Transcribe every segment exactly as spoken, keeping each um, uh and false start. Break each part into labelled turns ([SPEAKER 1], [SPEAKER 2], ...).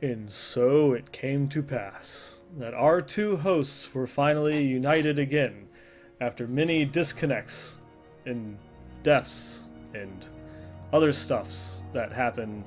[SPEAKER 1] And so it came to pass that our two hosts were finally united again after many disconnects and deaths and other stuffs that happen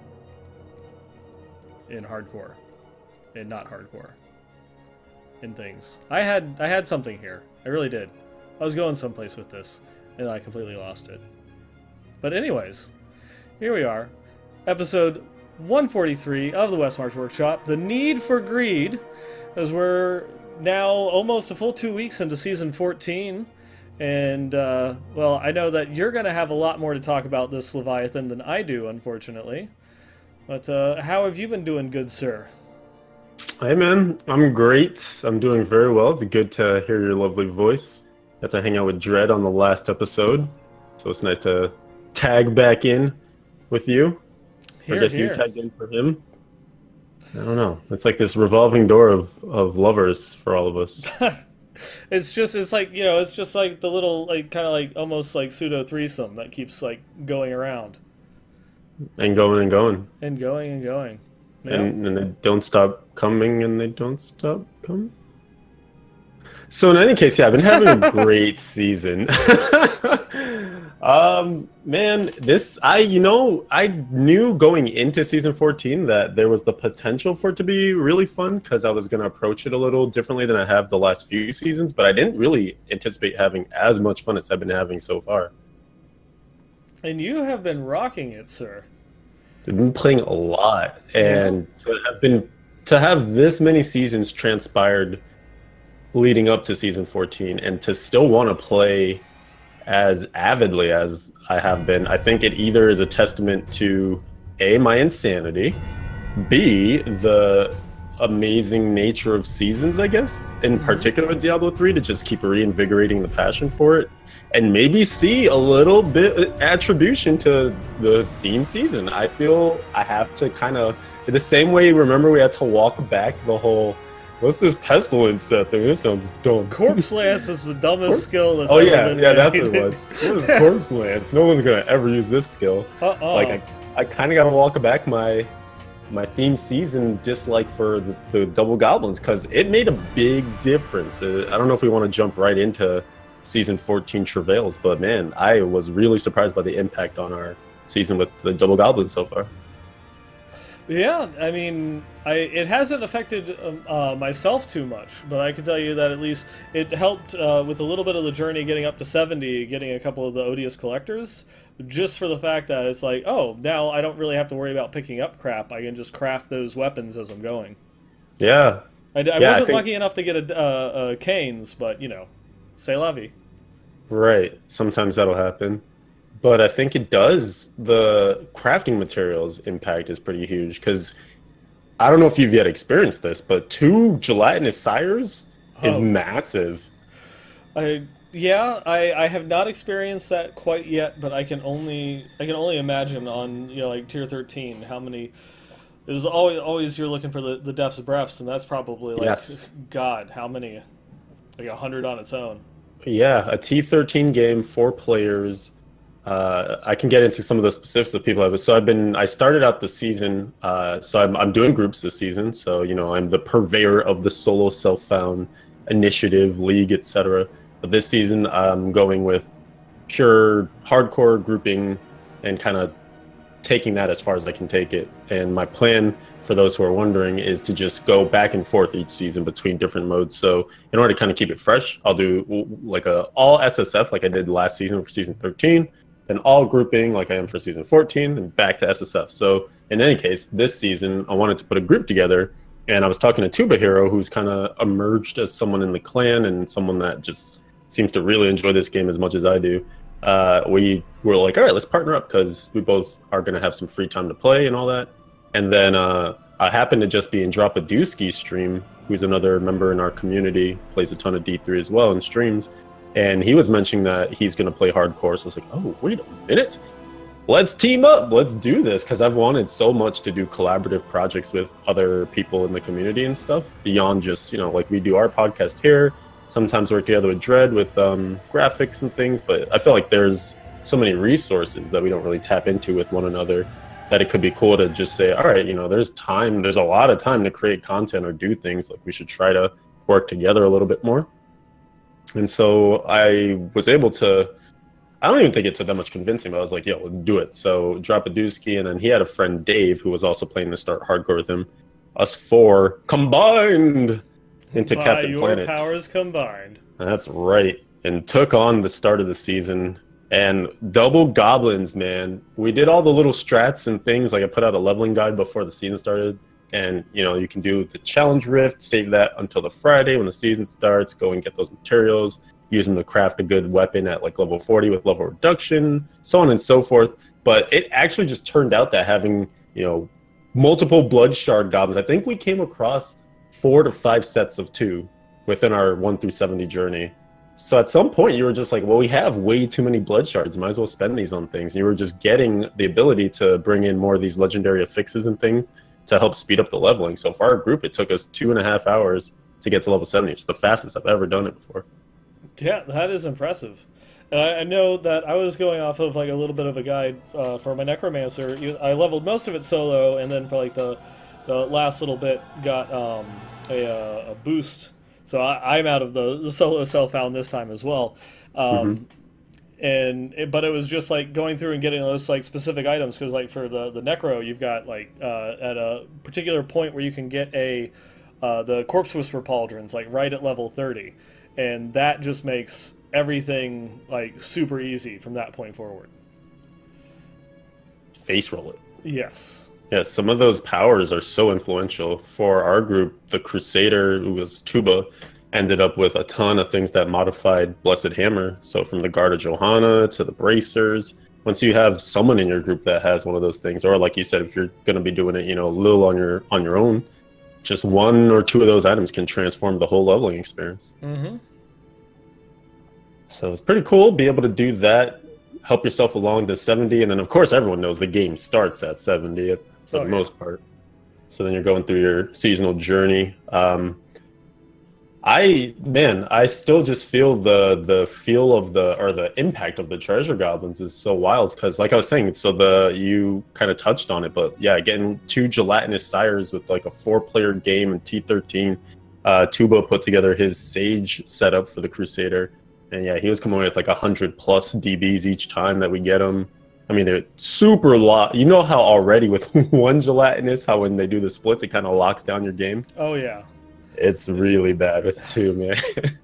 [SPEAKER 1] in hardcore and not hardcore and things. I had I had something here. I really did. I was going someplace with this and I completely lost it. But anyways, here we are. Episode one forty-three of the West March Workshop, The Need for Greed, as we're now almost a full two weeks into Season fourteen, and, uh, well, I know that you're going to have a lot more to talk about this Leviathan than I do, unfortunately. But, uh, how have you been doing, good sir?
[SPEAKER 2] Hey man, I'm great. I'm doing very well. It's good to hear your lovely voice. Got to hang out with Dread on the last episode, so it's nice to tag back in with you.
[SPEAKER 1] Here,
[SPEAKER 2] I guess
[SPEAKER 1] here.
[SPEAKER 2] you tagged in for him. I don't know. It's like this revolving door of, of lovers for all of us.
[SPEAKER 1] It's just, it's like, you know, it's just like the little, like, kind of like, almost like pseudo threesome that keeps, like, going around.
[SPEAKER 2] And going and going.
[SPEAKER 1] And going and going. Yeah.
[SPEAKER 2] And, and they don't stop coming and they don't stop coming. So in any case, yeah, I've been having a great season. um, man, this, I, you know, I knew going into season fourteen that there was the potential for it to be really fun because I was going to approach it a little differently than I have the last few seasons, but I didn't really anticipate having as much fun as I've been having so far.
[SPEAKER 1] And you have been rocking it, sir.
[SPEAKER 2] I've been playing a lot, and yeah. to have been, to have this many seasons transpired leading up to season fourteen and to still want to play as avidly as I have been, I think it either is a testament to A, my insanity, B, the amazing nature of seasons, I guess, in particular with Diablo three, to just keep reinvigorating the passion for it, and maybe see a little bit attribution to the theme season. I feel I have to kind of, the same way, remember we had to walk back the whole, what's this pestilence set thing? This sounds dumb.
[SPEAKER 1] Corpse Lance is the dumbest
[SPEAKER 2] Corpse?
[SPEAKER 1] skill that's
[SPEAKER 2] oh
[SPEAKER 1] ever
[SPEAKER 2] yeah,
[SPEAKER 1] been
[SPEAKER 2] yeah,
[SPEAKER 1] made.
[SPEAKER 2] that's what it was. It was Corpse Lance. No one's gonna ever use this skill.
[SPEAKER 1] Uh-uh.
[SPEAKER 2] Like I, I kind of gotta walk back my my theme season dislike for the, the double goblins because it made a big difference. Uh, I don't know if we want to jump right into season fourteen travails, but man, I was really surprised by the impact on our season with the double goblins so far.
[SPEAKER 1] Yeah, I mean, I it hasn't affected um, uh, myself too much, but I can tell you that at least it helped uh, with a little bit of the journey getting up to seventy, getting a couple of the Odious Collectors, just for the fact that it's like, oh, now I don't really have to worry about picking up crap. I can just craft those weapons as I'm going.
[SPEAKER 2] Yeah.
[SPEAKER 1] I, I
[SPEAKER 2] yeah,
[SPEAKER 1] wasn't
[SPEAKER 2] I think...
[SPEAKER 1] lucky enough to get a, uh, a Canes, but, you know, c'est la vie.
[SPEAKER 2] Right. Sometimes that'll happen. But I think it does, the crafting materials impact is pretty huge because I don't know if you've yet experienced this, but two gelatinous sires oh. is massive.
[SPEAKER 1] I yeah, I, I have not experienced that quite yet, but I can only I can only imagine on, you know, like tier thirteen how many. There's always always you're looking for the the Death's Breaths, and that's probably like
[SPEAKER 2] yes.
[SPEAKER 1] God, how many? Like a hundred on its own.
[SPEAKER 2] Yeah, a T thirteen game, four players. Uh, I can get into some of the specifics that people have. So I've been, I started out the season, uh, so I'm, I'm doing groups this season. So, you know, I'm the purveyor of the solo self-found initiative, league, et cetera. But this season, I'm going with pure hardcore grouping and kind of taking that as far as I can take it. And my plan, for those who are wondering, is to just go back and forth each season between different modes. So in order to kind of keep it fresh, I'll do like a all S S F like I did last season for season thirteen. Then all grouping like I am for season fourteen, then back to S S F. So in any case, this season, I wanted to put a group together, and I was talking to Tuba Hero, who's kind of emerged as someone in the clan and someone that just seems to really enjoy this game as much as I do. Uh, we were like, all right, let's partner up because we both are going to have some free time to play and all that. And then uh, I happened to just be in Drop a Dewski stream, who's another member in our community, plays a ton of D three as well and streams. And he was mentioning that he's going to play hardcore. So I was like, oh, wait a minute. Let's team up. Let's do this. Because I've wanted so much to do collaborative projects with other people in the community and stuff beyond just, you know, like we do our podcast here. Sometimes work together with Dread with um, graphics and things. But I feel like there's so many resources that we don't really tap into with one another. that it could be cool to just say, all right, you know, there's time, there's a lot of time to create content or do things. Like we should try to work together a little bit more. And so I was able to, I don't even think it took that much convincing, but I was like, yo, let's do it. So drop a Dusky, and then he had a friend, Dave, who was also playing to start hardcore with him. Us four combined into
[SPEAKER 1] By
[SPEAKER 2] Captain
[SPEAKER 1] your
[SPEAKER 2] Planet.
[SPEAKER 1] powers combined.
[SPEAKER 2] That's right. And took on the start of the season. And double goblins, man. We did all the little strats and things. Like I put out a leveling guide before the season started. And, you know, you can do the challenge rift, save that until the Friday when the season starts, go and get those materials, use them to craft a good weapon at like level forty with level reduction, so on and so forth. But it actually just turned out that having, you know, multiple blood shard goblins, I think we came across four to five sets of two within our one through seventy journey. So at some point you were just like, well, we have way too many blood shards. Might as well spend these on things. And you were just getting the ability to bring in more of these legendary affixes and things to help speed up the leveling. So for our group, it took us two and a half hours to get to level seventy. It's the fastest I've ever done it before.
[SPEAKER 1] Yeah, that is impressive. And I, I know that I was going off of like a little bit of a guide uh, for my Necromancer. You- I leveled most of it solo, and then for like the the last little bit got um, a, uh, a boost. So I, I'm out of the, the solo self found this time as well. Um,
[SPEAKER 2] Mm-hmm.
[SPEAKER 1] And it, but it was just like going through and getting those like specific items, because like for the the Necro, you've got like uh, at a particular point where you can get a uh, the Corpse Whisper pauldrons like right at level thirty, and that just makes everything like super easy from that point forward.
[SPEAKER 2] Face roll it.
[SPEAKER 1] Yes.
[SPEAKER 2] Yeah, some of those powers are so influential. For our group, the Crusader, who was Tuba, ended up with a ton of things that modified Blessed Hammer. So from the Guard of Johanna to the Bracers, once you have someone in your group that has one of those things, or like you said, if you're going to be doing it, you know, a little on your on your own, just one or two of those items can transform the whole leveling experience.
[SPEAKER 1] Mm-hmm.
[SPEAKER 2] So it's pretty cool, be able to do that, help yourself along to seventy, and then of course everyone knows the game starts at seventy for
[SPEAKER 1] Oh,
[SPEAKER 2] the
[SPEAKER 1] yeah.
[SPEAKER 2] most part. So then you're going through your seasonal journey. Um, I man, I still just feel the the feel of the or the impact of the treasure goblins is so wild, because like I was saying, so the you kind of touched on it, but yeah, getting two gelatinous sires with like a four player game in T thirteen. Uh, Tuba put together his Sage setup for the Crusader, and yeah, he was coming away with like a hundred plus D Bs each time that we get him. I mean, they're super lot. You know how already with one gelatinous, how when they do the splits, it kind of locks down your game.
[SPEAKER 1] Oh yeah.
[SPEAKER 2] It's really bad with two, man.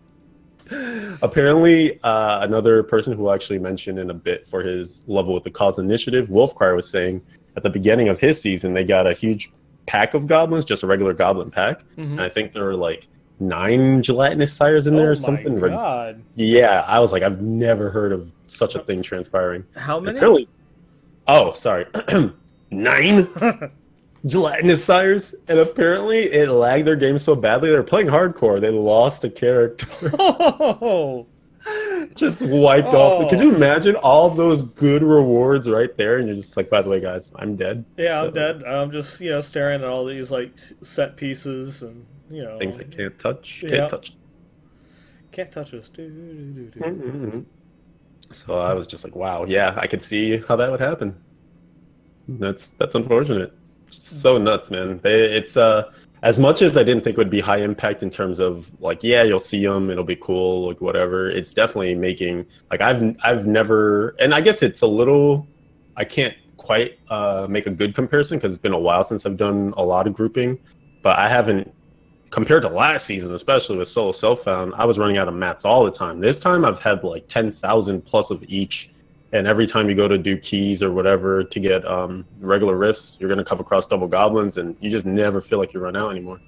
[SPEAKER 2] Apparently, uh, another person who actually mentioned in a bit for his level with the cause initiative, Wolfcry, was saying at the beginning of his season, they got a huge pack of goblins, just a regular goblin pack.
[SPEAKER 1] Mm-hmm.
[SPEAKER 2] And I think there were like nine gelatinous sires in there
[SPEAKER 1] Oh
[SPEAKER 2] or something.
[SPEAKER 1] my god.
[SPEAKER 2] Yeah, I was like, I've never heard of such a thing transpiring.
[SPEAKER 1] How many?
[SPEAKER 2] Apparently, oh, sorry. Nine gelatinous sires, and apparently it lagged their game so badly they were playing hardcore they lost a character.
[SPEAKER 1] Oh.
[SPEAKER 2] Just wiped
[SPEAKER 1] Oh.
[SPEAKER 2] off. Could you imagine all those good rewards right there, and you're just like, by the way, guys, I'm dead.
[SPEAKER 1] Yeah,
[SPEAKER 2] So,
[SPEAKER 1] I'm dead. I'm just, you know, staring at all these like s- set pieces and, you know,
[SPEAKER 2] things I can't touch. Can't
[SPEAKER 1] Yeah.
[SPEAKER 2] touch.
[SPEAKER 1] can't touch us. Do, do, do, do.
[SPEAKER 2] Mhm. So I was just like, wow, yeah, I could see how that would happen. That's that's unfortunate. So nuts, man. They, it's uh as much as I didn't think it would be high impact in terms of like, yeah, you'll see them, it'll be cool, like whatever. It's definitely making like I've I've never, and I guess it's a little, I can't quite uh, make a good comparison because it's been a while since I've done a lot of grouping, but I haven't, compared to last season, especially with solo self-found, I was running out of mats all the time. This time I've had like ten thousand plus of each. And every time you go to do keys or whatever to get um, regular rifts, you're going to come across double goblins, and you just never feel like you run out anymore.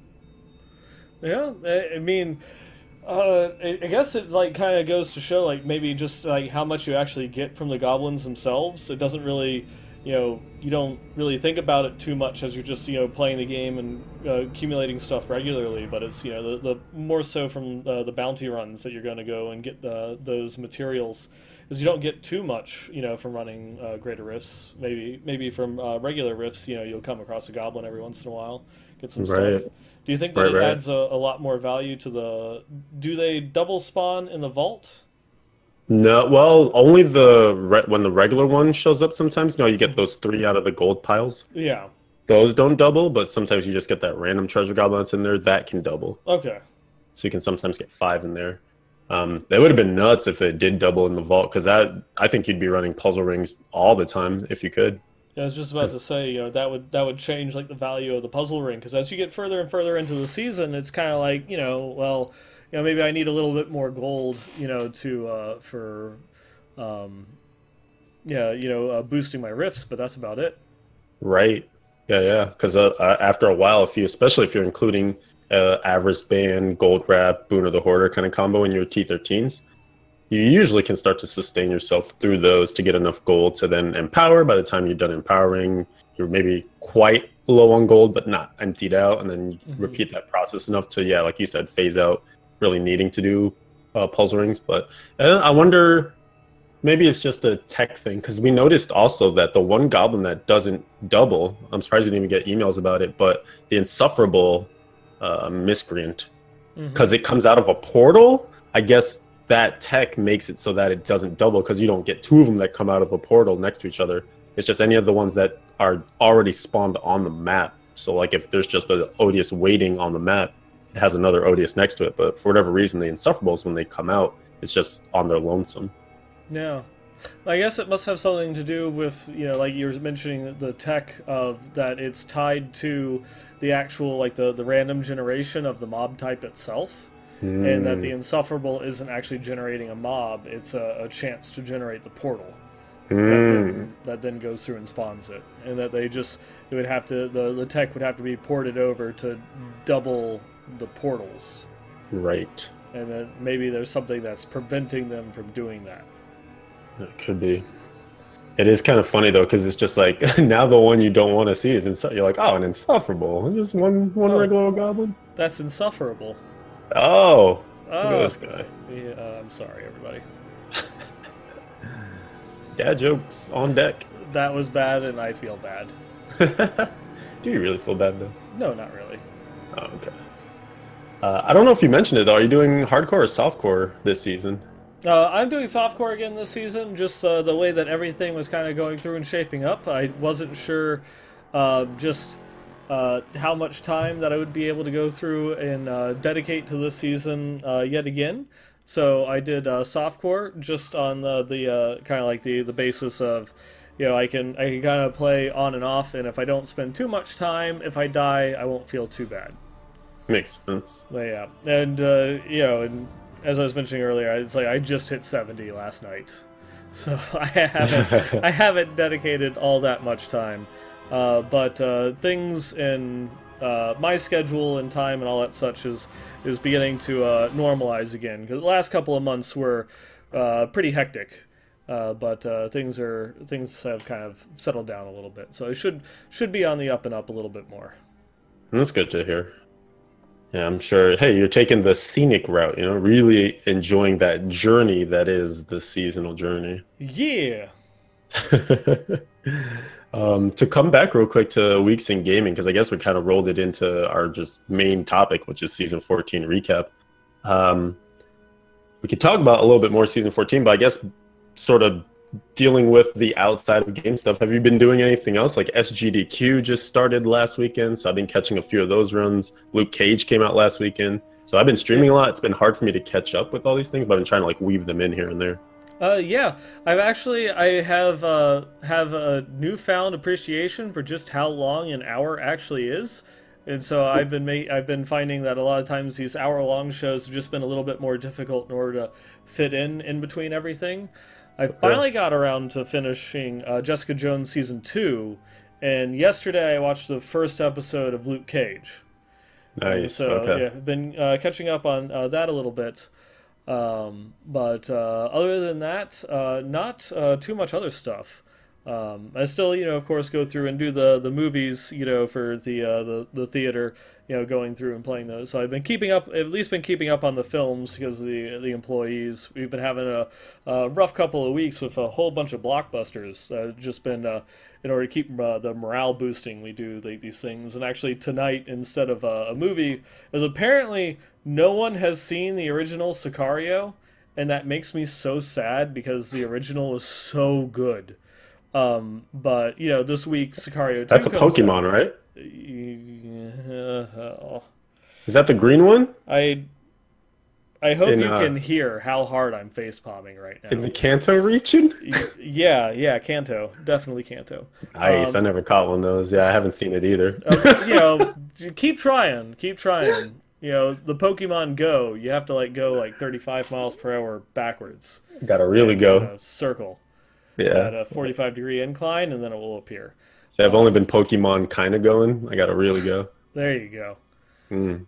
[SPEAKER 1] Yeah, I I mean, uh, I I guess it like kind of goes to show like maybe just like how much you actually get from the goblins themselves. It doesn't really, you know, you don't really think about it too much as you're just, you know, playing the game and uh, accumulating stuff regularly. But it's, you know, the, the more so from uh, the bounty runs that you're going to go and get the, those materials. Because you don't get too much, you know, from running uh, greater rifts. Maybe maybe from uh, regular rifts, you know, you'll come across a goblin every once in a while, get some
[SPEAKER 2] Right.
[SPEAKER 1] stuff. Do you think that
[SPEAKER 2] Right,
[SPEAKER 1] it
[SPEAKER 2] right.
[SPEAKER 1] adds a, a lot more value to the? Do they double spawn in the vault?
[SPEAKER 2] No, well, only the re when the regular one shows up sometimes. No, you get those three out of the gold piles.
[SPEAKER 1] Yeah.
[SPEAKER 2] Those don't double, but sometimes you just get that random treasure goblin that's in there that can double.
[SPEAKER 1] Okay.
[SPEAKER 2] So you can sometimes get five in there. Um, that would have been nuts if it did double in the vault, because that I think you'd be running puzzle rings all the time if you could.
[SPEAKER 1] Yeah, I was just about to
[SPEAKER 2] 'Cause-
[SPEAKER 1] say, you know, that would that would change like the value of the puzzle ring because as you get further and further into the season, it's kind of like, you know, well, you know, maybe I need a little bit more gold, you know, to uh, for, um, yeah, you know, uh, boosting my rifts, but that's about it.
[SPEAKER 2] Right. Yeah, yeah. Because uh, uh, after a while, if you, especially if you're including uh, Avarice Band, Gold Wrap, Boon of the Hoarder kind of combo in your T thirteens, you usually can start to sustain yourself through those to get enough gold to then empower. By the time you're done empowering, you're maybe quite low on gold, but not emptied out. And then you
[SPEAKER 1] Mm-hmm.
[SPEAKER 2] repeat that process enough to, yeah, like you said, phase out really needing to do uh, puzzle rings. But uh, I wonder, maybe it's just a tech thing because we noticed also that the one goblin that doesn't double, I'm surprised you didn't even get emails about it, but the insufferable uh, miscreant,
[SPEAKER 1] Mm-hmm.
[SPEAKER 2] because it comes out of a portal. I guess that tech makes it so that it doesn't double because you don't get two of them that come out of a portal next to each other. It's just any of the ones that are already spawned on the map. So like if there's just an Odious waiting on the map, it has another Odious next to it. But for whatever reason, the insufferables, when they come out, it's just on their lonesome.
[SPEAKER 1] Yeah. I guess it must have something to do with, you know, like you were mentioning the tech of that it's tied to the actual, like the, the random generation of the mob type itself. And that the insufferable isn't actually generating a mob, it's a, a chance to generate the portal. That, then, that then goes through and spawns it. And that they just, it would have to, the, the tech would have to be ported over to double the portals.
[SPEAKER 2] Right.
[SPEAKER 1] And then maybe there's something that's preventing them from doing that.
[SPEAKER 2] It could be. It is kind of funny though, because it's just like now the one you don't want to see is insufferable. You're like, oh, an insufferable, just one one
[SPEAKER 1] Oh.
[SPEAKER 2] regular goblin.
[SPEAKER 1] That's insufferable.
[SPEAKER 2] Oh, look
[SPEAKER 1] Oh,
[SPEAKER 2] at this guy.
[SPEAKER 1] yeah, uh, I'm sorry, everybody.
[SPEAKER 2] Dad jokes on deck.
[SPEAKER 1] That was bad, and I feel bad.
[SPEAKER 2] Do you really feel bad though?
[SPEAKER 1] No, not really.
[SPEAKER 2] Oh, okay. Uh, I don't know if you mentioned it though. Are you doing hardcore or softcore this season?
[SPEAKER 1] Uh, I'm doing softcore again this season, just uh, the way that everything was kind of going through and shaping up. I wasn't sure uh, just uh, how much time that I would be able to go through and uh, dedicate to this season uh, yet again. So I did uh, softcore just on the, the uh, kind of like the, the basis of, you know, I can I can kind of play on and off, and if I don't spend too much time, if I die, I won't feel too bad.
[SPEAKER 2] Makes sense.
[SPEAKER 1] But yeah, and uh, you know, and as I was mentioning earlier, it's like I just hit seventy last night, so I haven't I haven't dedicated all that much time. Uh, but uh, things in uh, my schedule and time and all that such is is beginning to uh, normalize again. Because the last couple of months were uh, pretty hectic, uh, but uh, things are things have kind of settled down a little bit. So it should should be on the up and up a little bit more.
[SPEAKER 2] That's good to hear. Yeah, I'm sure. Hey, you're taking the scenic route, you know, really enjoying that journey that is the seasonal journey.
[SPEAKER 1] Yeah.
[SPEAKER 2] um, to come back real quick to weeks in gaming, because I guess we kind of rolled it into our just main topic, which is season fourteen recap. Um, we could talk about a little bit more season fourteen, but I guess sort of dealing with the outside of game stuff. Have you been doing anything else? Like S G D Q just started last weekend, so I've been catching a few of those runs. Luke Cage came out last weekend. So I've been streaming a lot. It's been hard for me to catch up with all these things, but I've been trying to like weave them in here and there.
[SPEAKER 1] Uh, yeah, I've actually I have uh, have a newfound appreciation for just how long an hour actually is, and so I've been ma- I've been finding that a lot of times these hour long shows have just been a little bit more difficult in order to fit in in between everything. I finally got around to finishing uh, Jessica Jones season two, and yesterday I watched the first episode of Luke Cage. And
[SPEAKER 2] Nice.
[SPEAKER 1] so
[SPEAKER 2] Okay.
[SPEAKER 1] yeah, I've been uh, catching up on uh, that a little bit. Um, but uh, other than that, uh, not uh, too much other stuff. Um, I still, you know, of course, go through and do the, the movies, you know, for the, uh, the the theater, you know, going through and playing those. So I've been keeping up, at least been keeping up on the films because the the employees. We've been having a, a rough couple of weeks with a whole bunch of blockbusters. Uh, just been uh, in order to keep uh, the morale boosting. We do the, these things, and actually tonight instead of a, a movie, as apparently no one has seen the original Sicario. and that makes me so sad because the original was so good. Um, but you know, this week Sicario two
[SPEAKER 2] That's a
[SPEAKER 1] comes
[SPEAKER 2] Pokemon,
[SPEAKER 1] out.
[SPEAKER 2] right?
[SPEAKER 1] Uh,
[SPEAKER 2] Is that the green one?
[SPEAKER 1] I I hope
[SPEAKER 2] In
[SPEAKER 1] you
[SPEAKER 2] uh,
[SPEAKER 1] can hear how hard I'm face palming right
[SPEAKER 2] in
[SPEAKER 1] now.
[SPEAKER 2] the Kanto region?
[SPEAKER 1] Y- Yeah, yeah, Kanto, definitely Kanto.
[SPEAKER 2] Nice. I
[SPEAKER 1] Um,
[SPEAKER 2] never caught one of those. Yeah, I haven't seen it either.
[SPEAKER 1] uh, you know, j- keep trying, keep trying. You know, the Pokemon Go, you have to like go like thirty-five miles per hour backwards
[SPEAKER 2] Gotta really
[SPEAKER 1] and in
[SPEAKER 2] go.
[SPEAKER 1] a circle
[SPEAKER 2] Yeah.
[SPEAKER 1] at a forty-five degree incline, and then it will appear.
[SPEAKER 2] So I've only
[SPEAKER 1] Um,
[SPEAKER 2] been Pokemon kind of going. I gotta really go.
[SPEAKER 1] there you go.
[SPEAKER 2] Mm.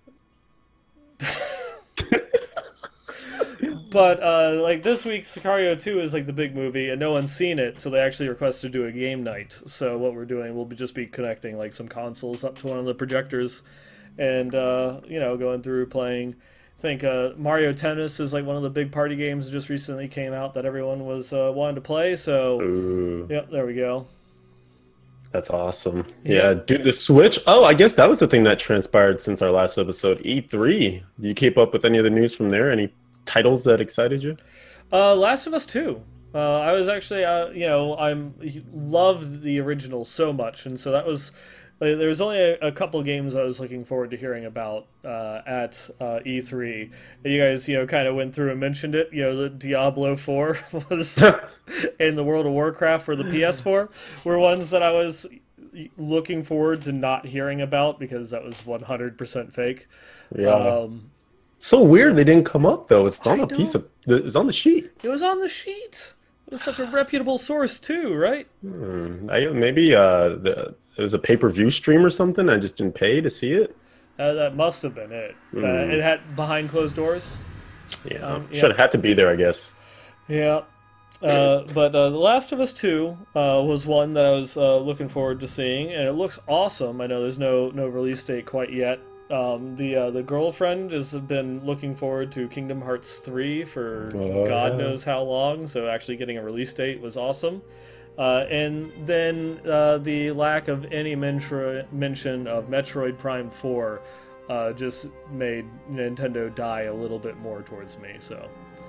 [SPEAKER 1] But uh, like this week, Sicario two is like the big movie, and no one's seen it, so they actually requested to do a game night. So what we're doing, we'll be just be connecting like some consoles up to one of the projectors, and uh, you know, going through playing. I think uh, Mario Tennis is like one of the big party games that just recently came out that everyone was uh, wanting to play. So
[SPEAKER 2] Ooh,
[SPEAKER 1] yep, there we go.
[SPEAKER 2] that's awesome.
[SPEAKER 1] Yeah.
[SPEAKER 2] Yeah, dude, the Switch. Oh, I guess that was the thing that transpired since our last episode. E three. You keep up with any of the news from there? Any titles that excited you?
[SPEAKER 1] Uh, Last of Us two. Uh, I was actually, uh, you know, I'm loved the original so much, and so that was. Like, there was only a, a couple of games I was looking forward to hearing about uh, at uh, E three. And you guys, you know, kind of went through and mentioned it. You know, the Diablo four was in the World of Warcraft for the P S four were ones that I was looking forward to not hearing about because that was one hundred percent fake.
[SPEAKER 2] Yeah.
[SPEAKER 1] Um,
[SPEAKER 2] So weird they didn't come up though. It's on
[SPEAKER 1] I
[SPEAKER 2] a piece
[SPEAKER 1] know.
[SPEAKER 2] of. It was on the sheet.
[SPEAKER 1] it was on the sheet. It was such a reputable source too, right?
[SPEAKER 2] Hmm. I, maybe uh, the, it was a pay-per-view stream or something. I just didn't pay to see it.
[SPEAKER 1] Uh, that must have been it. Uh,
[SPEAKER 2] Mm.
[SPEAKER 1] it had behind closed doors.
[SPEAKER 2] Yeah,
[SPEAKER 1] Um, yeah.
[SPEAKER 2] should have had to be there, I guess.
[SPEAKER 1] Yeah. Uh, but uh, The Last of Us two uh, was one that I was uh, looking forward to seeing, and it looks awesome. I know there's no no release date quite yet. Um, the uh, the girlfriend has been looking forward to Kingdom Hearts three for
[SPEAKER 2] Oh,
[SPEAKER 1] God
[SPEAKER 2] yeah.
[SPEAKER 1] knows how long, so actually getting a release date was awesome. Uh, and then uh, the lack of any mentro- mention of Metroid Prime four uh, just made Nintendo die a little bit more towards me. So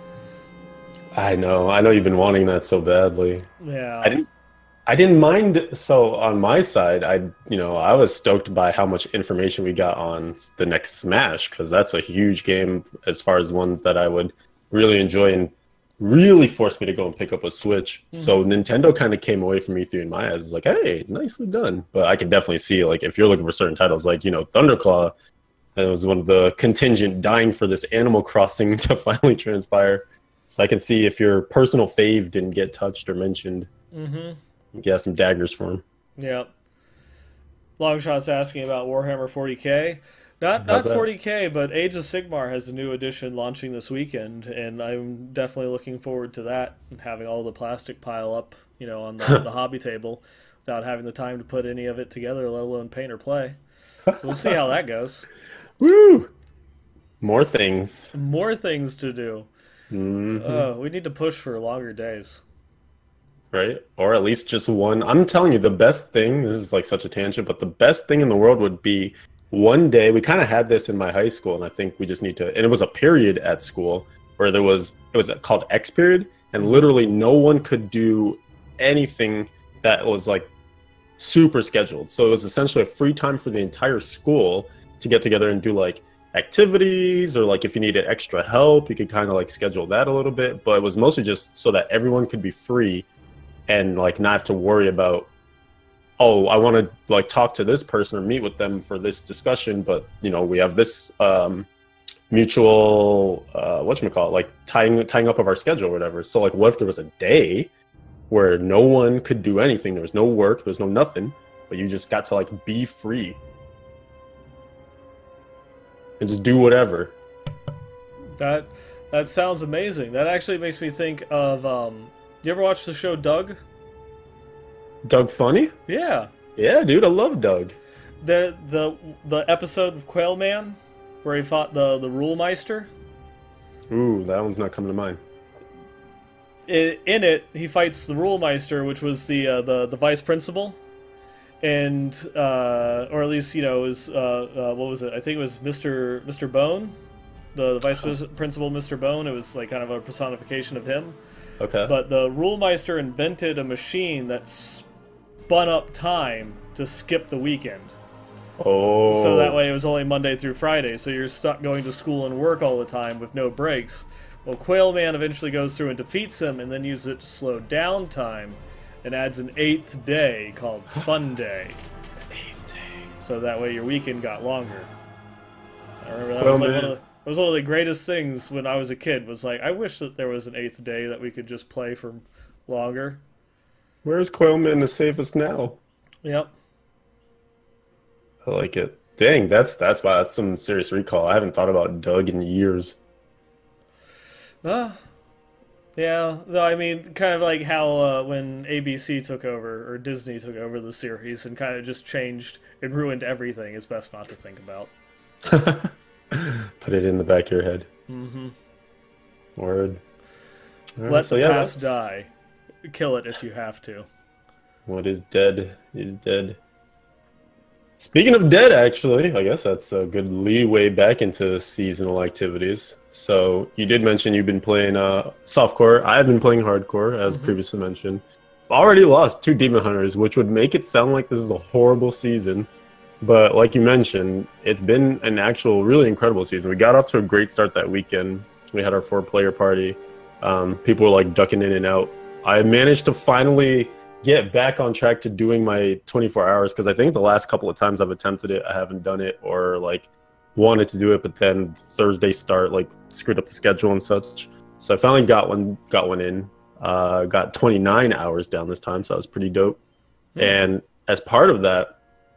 [SPEAKER 2] I know. I know you've been wanting that so badly.
[SPEAKER 1] yeah,
[SPEAKER 2] I didn't. I didn't mind. So on my side, I you know I was stoked by how much information we got on the next Smash because that's a huge game as far as ones that I would really enjoy and really forced me to go and pick up a Switch.
[SPEAKER 1] Mm-hmm.
[SPEAKER 2] So Nintendo kind of came away from me through in my eyes. It's like, hey, nicely done. But I can definitely see like if you're looking for certain titles, like you know Thunderclaw, that was one of the contingent dying for this Animal Crossing to finally transpire. So I can see if your personal fave didn't get touched or mentioned.
[SPEAKER 1] mm-hmm.
[SPEAKER 2] You can have some daggers for him.
[SPEAKER 1] Yeah. Longshot's asking about Warhammer forty K. Not not
[SPEAKER 2] How's that?
[SPEAKER 1] forty K, but Age of Sigmar has a new edition launching this weekend, and I'm definitely looking forward to that and having all the plastic pile up, you know, on the, the hobby table without having the time to put any of it together, let alone paint or play. So we'll see how that goes.
[SPEAKER 2] Woo! More things.
[SPEAKER 1] More things to do.
[SPEAKER 2] Mhm.
[SPEAKER 1] Oh, we need to push for longer days.
[SPEAKER 2] Right? Or at least just one. I'm telling you, the best thing, this is like such a tangent, but the best thing in the world would be one day. We kind of had this in my high school, and I think we just need to, and it was a period at school where there was, it was called X period, and literally no one could do anything that was like super scheduled. So it was essentially a free time for the entire school to get together and do like activities, or like if you needed extra help, you could kind of like schedule that a little bit. But it was mostly just so that everyone could be free and like not have to worry about, oh, I want to like talk to this person or meet with them for this discussion, but you know we have this um mutual uh whatchamacallit, like tying tying up of our schedule or whatever. So like what if there was a day where no one could do anything, there was no work, there's no nothing, but you just got to like be free and just do whatever.
[SPEAKER 1] That that sounds amazing. That actually makes me think of um you ever watch the show Doug?
[SPEAKER 2] Doug Funny?
[SPEAKER 1] Yeah.
[SPEAKER 2] Yeah, dude, I love Doug.
[SPEAKER 1] The the the episode of Quail Man where he fought the the Rule Meister.
[SPEAKER 2] Ooh, that one's not coming to mind.
[SPEAKER 1] I in it, he fights the Rule Meister, which was the uh, the the vice principal, and uh, or at least you know is uh, uh, what was it? I think it was Mister Mister Bone. the, the vice principal, Mister Bone. It was like kind of a personification of him.
[SPEAKER 2] Okay.
[SPEAKER 1] But the Rule Meister invented a machine that spun up time to skip the weekend.
[SPEAKER 2] Oh.
[SPEAKER 1] So that way it was only Monday through Friday, so you're stuck going to school and work all the time with no breaks. Well, Quailman eventually goes through and defeats him and then uses it to slow down time and adds an eighth day called Fun Day.
[SPEAKER 2] Eighth day.
[SPEAKER 1] So that way your weekend got longer. I remember that was like one of the, it was one of the greatest things when I was a kid, was like, I wish that there was an eighth day that we could just play for longer.
[SPEAKER 2] Where's Quailman to save us now?
[SPEAKER 1] Yep.
[SPEAKER 2] I like it. Dang, that's that's wow, that's some serious recall. I haven't thought about Doug in years.
[SPEAKER 1] Uh, yeah, though I mean, kind of like how uh, when A B C took over, or Disney took over the series and kind of just changed and ruined everything, is best not to think about.
[SPEAKER 2] Put it in the back of your head.
[SPEAKER 1] Mm-hmm.
[SPEAKER 2] Word. All right,
[SPEAKER 1] Let
[SPEAKER 2] so
[SPEAKER 1] the
[SPEAKER 2] yeah,
[SPEAKER 1] past
[SPEAKER 2] that's...
[SPEAKER 1] die. Kill it if you have to.
[SPEAKER 2] What is dead is dead. Speaking of dead, actually, I guess that's a good leeway back into seasonal activities. So you did mention you've been playing uh, softcore. I've been playing hardcore, as mm-hmm. previously mentioned. I've already lost two Demon Hunters, which would make it sound like this is a horrible season. But like you mentioned, it's been an actual really incredible season. We got off to a great start that weekend. We had our four-player party. Um, people were like ducking in and out. I managed to finally get back on track to doing my twenty-four hours, because I think the last couple of times I've attempted it, I haven't done it, or like wanted to do it, but then Thursday start like screwed up the schedule and such. So I finally got one got one in. Uh, got twenty-nine hours down this time, so that was pretty dope. Mm-hmm. And as part of that,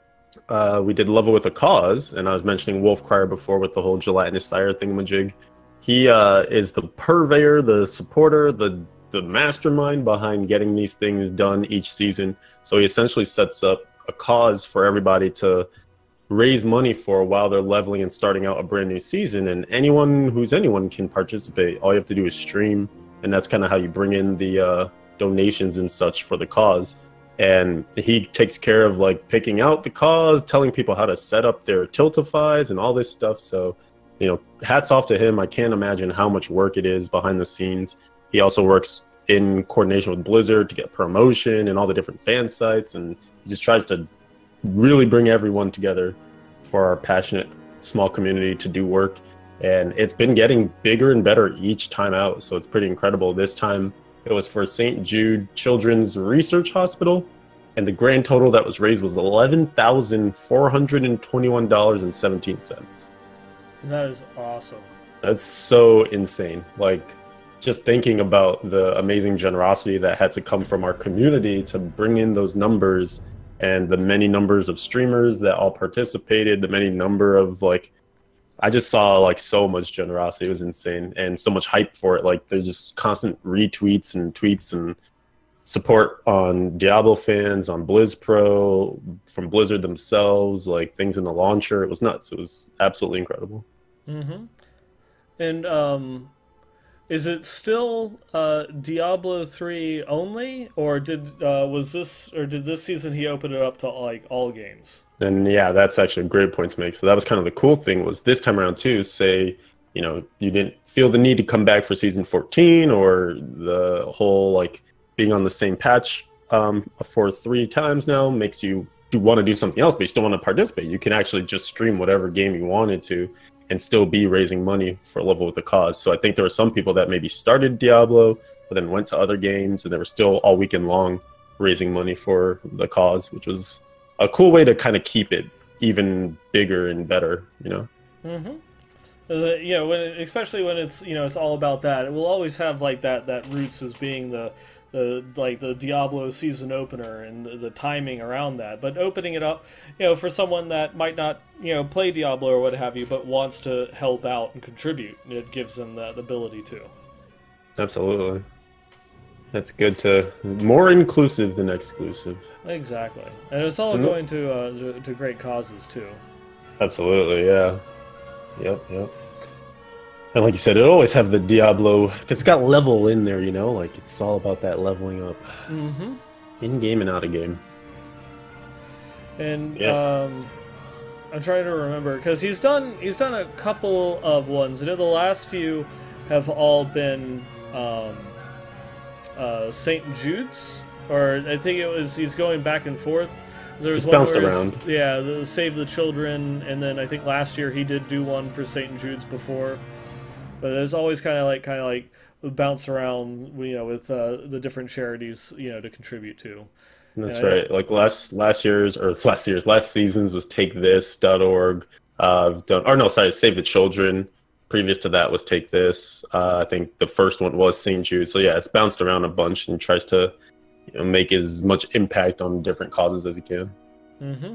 [SPEAKER 2] uh, we did Level with a Cause, and I was mentioning Wolf Crier before with the whole gelatinous sire thingamajig. He uh, is the purveyor, the supporter, the the mastermind behind getting these things done each season. So he essentially sets up a cause for everybody to raise money for while they're leveling and starting out a brand new season. And anyone who's anyone can participate. All you have to do is stream, and that's kind of how you bring in the uh, donations and such for the cause. And he takes care of like picking out the cause, telling people how to set up their tiltifies and all this stuff. So, you know, hats off to him. I can't imagine how much work it is behind the scenes. He also works in coordination with Blizzard to get promotion and all the different fan sites, and he just tries to really bring everyone together for our passionate small community to do work. And it's been getting bigger and better each time out, so it's pretty incredible. This time it was for Saint Jude Children's Research Hospital, and the grand total that was raised was eleven thousand four hundred twenty-one dollars and seventeen cents.
[SPEAKER 1] That is awesome.
[SPEAKER 2] That's so insane. Like, just thinking about the amazing generosity that had to come from our community to bring in those numbers, and the many numbers of streamers that all participated, the many number of like, I just saw like so much generosity. It was insane, and so much hype for it. Like, there's just constant retweets and tweets and support on Diablo fans, on Blizz Pro, from Blizzard themselves, like things in the launcher. It was nuts. It was absolutely incredible.
[SPEAKER 1] Mm-hmm. And um is it still uh, Diablo three only, or did uh, was this or did this season he open it up to like all games?
[SPEAKER 2] And yeah, that's actually a great point to make. So that was kind of the cool thing, was this time around too, say, you know, you didn't feel the need to come back for season fourteen, or the whole like being on the same patch um, for three times now makes you do want to do something else, but you still want to participate. You can actually just stream whatever game you wanted to and still be raising money for Level with a Cause. So I think there were some people that maybe started Diablo, but then went to other games, and they were still all weekend long raising money for the cause, which was a cool way to kind of keep it even bigger and better, you know?
[SPEAKER 1] Mm-hmm. Uh, you know, when it, especially when it's, you know, it's all about that. It will always have like that, that roots as being the, the like the Diablo season opener and the, the timing around that. But opening it up, you know, for someone that might not, you know, play Diablo or what have you, but wants to help out and contribute, it gives them that ability to.
[SPEAKER 2] Absolutely. That's good to, more inclusive than exclusive.
[SPEAKER 1] Exactly. And it's all mm-hmm. going to, uh, to to great causes too.
[SPEAKER 2] Absolutely, yeah. Yep, yep. And like you said, it'll always have the Diablo, because it's got level in there, you know? Like, it's all about that leveling up.
[SPEAKER 1] Mm-hmm.
[SPEAKER 2] In-game and out-of-game.
[SPEAKER 1] And,
[SPEAKER 2] yeah.
[SPEAKER 1] um... I'm trying to remember because he's done he's done a couple of ones. I know the last few have all been um, uh, Saint Jude's, or I think it was he's going back and forth. There was
[SPEAKER 2] It's
[SPEAKER 1] one
[SPEAKER 2] bounced
[SPEAKER 1] where
[SPEAKER 2] around.
[SPEAKER 1] he's- Yeah, the Save the Children, and then I think last year he did do one for Saint Jude's before. But there's always kind of like kind of like bounce around, you know, with uh, the different charities, you know, to contribute to.
[SPEAKER 2] That's
[SPEAKER 1] Yeah,
[SPEAKER 2] right. Like last last year's or last year's last season's was take this dot org. Uh, I've done or no, sorry, Save the Children. Previous to that was Take This. Uh, I think the first one was Saint Jude. So yeah, it's bounced around a bunch and tries to, you know, make as much impact on different causes as he can.
[SPEAKER 1] Mm-hmm.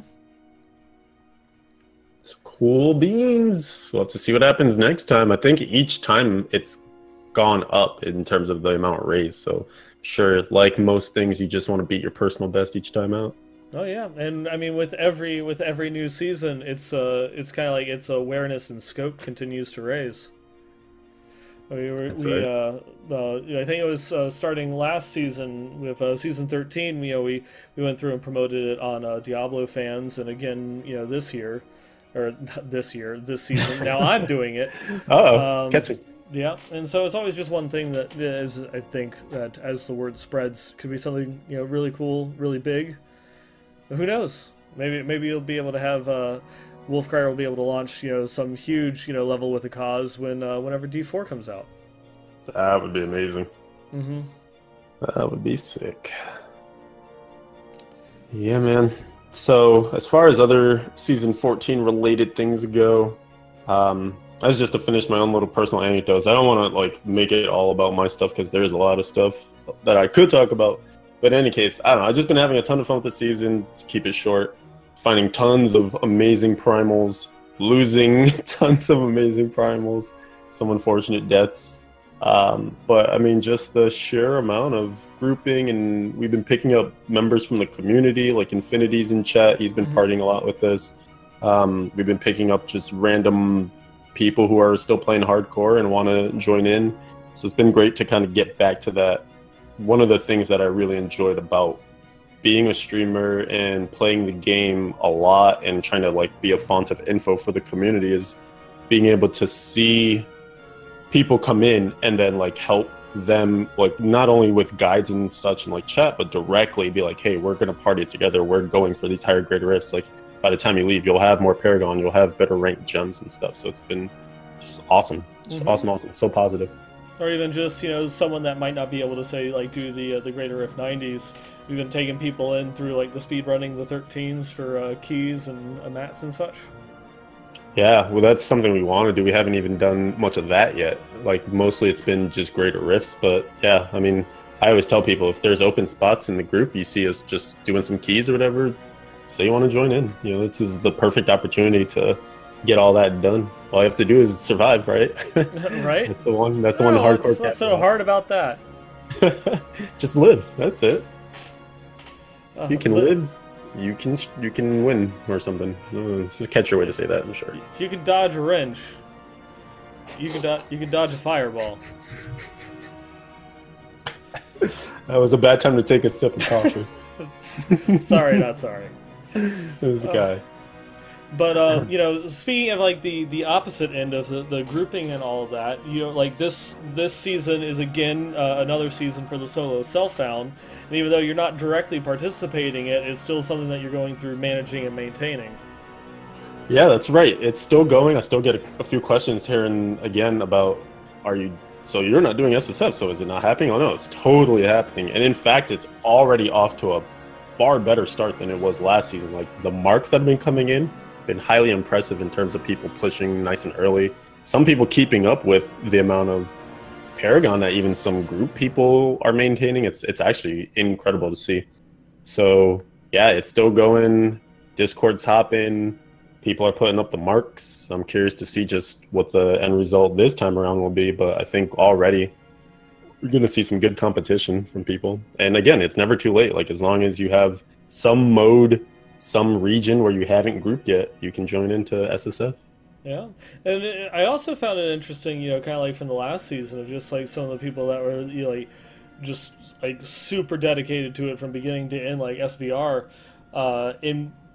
[SPEAKER 2] So cool beans. We'll have to see what happens next time. I think each time it's gone up in terms of the amount raised. So sure, like most things, you just want to beat your personal best each time out.
[SPEAKER 1] Oh yeah, and I mean with every with every new season, it's uh it's kind of like its awareness and scope continues to raise. We were
[SPEAKER 2] That's
[SPEAKER 1] we
[SPEAKER 2] right.
[SPEAKER 1] uh the I think it was uh, starting last season with uh, season thirteen. You know we we went through and promoted it on uh, Diablo fans, and again you know this year, or not this year this season. Now I'm doing it.
[SPEAKER 2] Oh, it's
[SPEAKER 1] Um,
[SPEAKER 2] catching.
[SPEAKER 1] Yeah, and so it's always just one thing that is I think that as the word spreads could be something you know really cool, really big. Who knows? Maybe maybe you'll be able to have uh, Wolfcryer will be able to launch you know some huge you know level with a cause when uh, whenever D four comes out.
[SPEAKER 2] That would be amazing.
[SPEAKER 1] Mm-hmm.
[SPEAKER 2] That would be sick. Yeah, man. So as far as other season fourteen related things go, um, that's just to finish my own little personal anecdotes. I don't want to like make it all about my stuff because there's a lot of stuff that I could talk about. But in any case, I don't know. I've just been having a ton of fun with the season. To keep it short, finding tons of amazing primals, losing tons of amazing primals, some unfortunate deaths. Um, but I mean, just the sheer amount of grouping, and we've been picking up members from the community, like Infinity's in chat. He's been
[SPEAKER 1] Mhm.
[SPEAKER 2] partying a lot with us. Um, we've been picking up just random people who are still playing hardcore and want to join in. So it's been great to kind of get back to that. One of the things that I really enjoyed about being a streamer and playing the game a lot and trying to like be a font of info for the community is being able to see people come in and then like help them, like not only with guides and such and like chat, but directly be like, hey, we're gonna party together, we're going for these higher grade rifts. Like by the time you leave, you'll have more Paragon, you'll have better ranked gems and stuff. So it's been just awesome, just
[SPEAKER 1] Mhm.
[SPEAKER 2] awesome, awesome, so positive.
[SPEAKER 1] Or even just you know someone that might not be able to say like do the uh, the Greater Rift nineties. We've been taking people in through like the speed running the thirteens for uh, keys and uh, mats and such.
[SPEAKER 2] Yeah, well, that's something we want to do. We haven't even done much of that yet. Like, mostly it's been just greater rifts. But yeah, I mean, I always tell people if there's open spots in the group, you see us just doing some keys or whatever, say you want to join in. You know, this is the perfect opportunity to get all that done. All you have to do is survive, right?
[SPEAKER 1] Right?
[SPEAKER 2] That's the one. That's the one
[SPEAKER 1] Oh,
[SPEAKER 2] hardcore.
[SPEAKER 1] what's, what's so hard about that?
[SPEAKER 2] Just live. That's it.
[SPEAKER 1] Uh,
[SPEAKER 2] If you can
[SPEAKER 1] but
[SPEAKER 2] live, you can you can win or something. Uh, It's a catchier way to say that, I'm sure.
[SPEAKER 1] If you can dodge a wrench, you can do- you can dodge a fireball.
[SPEAKER 2] That was a bad time to take a sip of coffee.
[SPEAKER 1] Sorry, not sorry.
[SPEAKER 2] This guy.
[SPEAKER 1] But uh, you know, speaking of like the the opposite end of the, the grouping and all of that, you know, like this this season is again uh, another season for the solo self-found, and even though you're not directly participating in it, it's still something that you're going through managing and maintaining.
[SPEAKER 2] Yeah, that's right. It's still going. I still get a, a few questions here and again about, are you, so you're not doing S S F, so is it not happening? Oh no, it's totally happening. And in fact, it's already off to a far better start than it was last season. Like the marks that have been coming in, been highly impressive in terms of people pushing nice and early. Some people keeping up with the amount of Paragon that even some group people are maintaining. It's it's actually incredible to see. So yeah, it's still going. Discord's hopping. People are putting up the marks. I'm curious to see just what the end result this time around will be, but I think already we're going to see some good competition from people. And again, it's never too late. Like as long as you have some mode, some region where you haven't grouped yet, you can join into S S F.
[SPEAKER 1] Yeah, and it- I also found it interesting, you know, kind of like from the last season of just like some of the people that were you know, like just like super dedicated to it from beginning to end, like S V R. Uh, in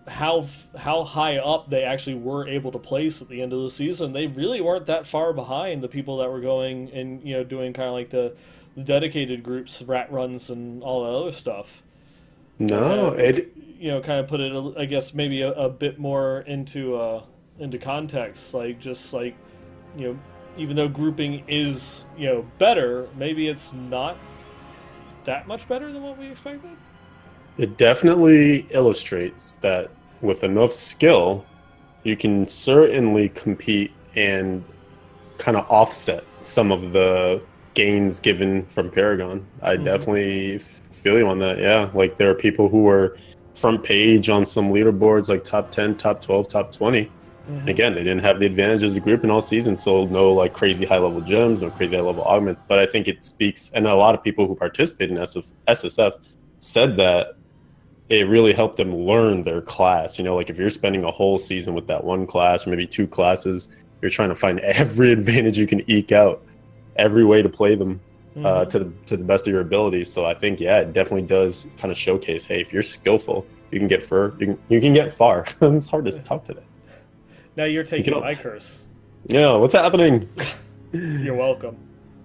[SPEAKER 1] how how high up they actually were able to place at the end of the season, they really weren't that far behind the people that were going and you know doing kind of like the, the dedicated groups, rat runs, and all that other stuff.
[SPEAKER 2] No,
[SPEAKER 1] and,
[SPEAKER 2] it
[SPEAKER 1] you know kind of put it, I guess, maybe a, a bit more into uh, into context, like just like you know even though grouping is you know better, maybe it's not that much better than what we expected.
[SPEAKER 2] it definitely illustrates that with enough skill, you can certainly compete and kind of offset some of the gains given from Paragon. I
[SPEAKER 1] Mhm.
[SPEAKER 2] definitely feel you on that. Yeah, like there are people who are front page on some leaderboards, like top ten, top twelve, top twenty. And
[SPEAKER 1] Mhm.
[SPEAKER 2] again, they didn't have the advantages of the group in all season, so no like crazy high level gems, no crazy high level augments. But I think it speaks, and a lot of people who participate in S S F said that it really helped them learn their class. You know, like if you're spending a whole season with that one class or maybe two classes, you're trying to find every advantage you can eke out, every way to play them uh,
[SPEAKER 1] Mhm.
[SPEAKER 2] to the to the best of your abilities. So I think yeah, it definitely does kind of showcase, hey, if you're skillful, you can get fur, you can you can get far. It's hard to talk today.
[SPEAKER 1] Now you're
[SPEAKER 2] You
[SPEAKER 1] taking
[SPEAKER 2] can-
[SPEAKER 1] my curse.
[SPEAKER 2] Yeah, what's happening?
[SPEAKER 1] You're welcome.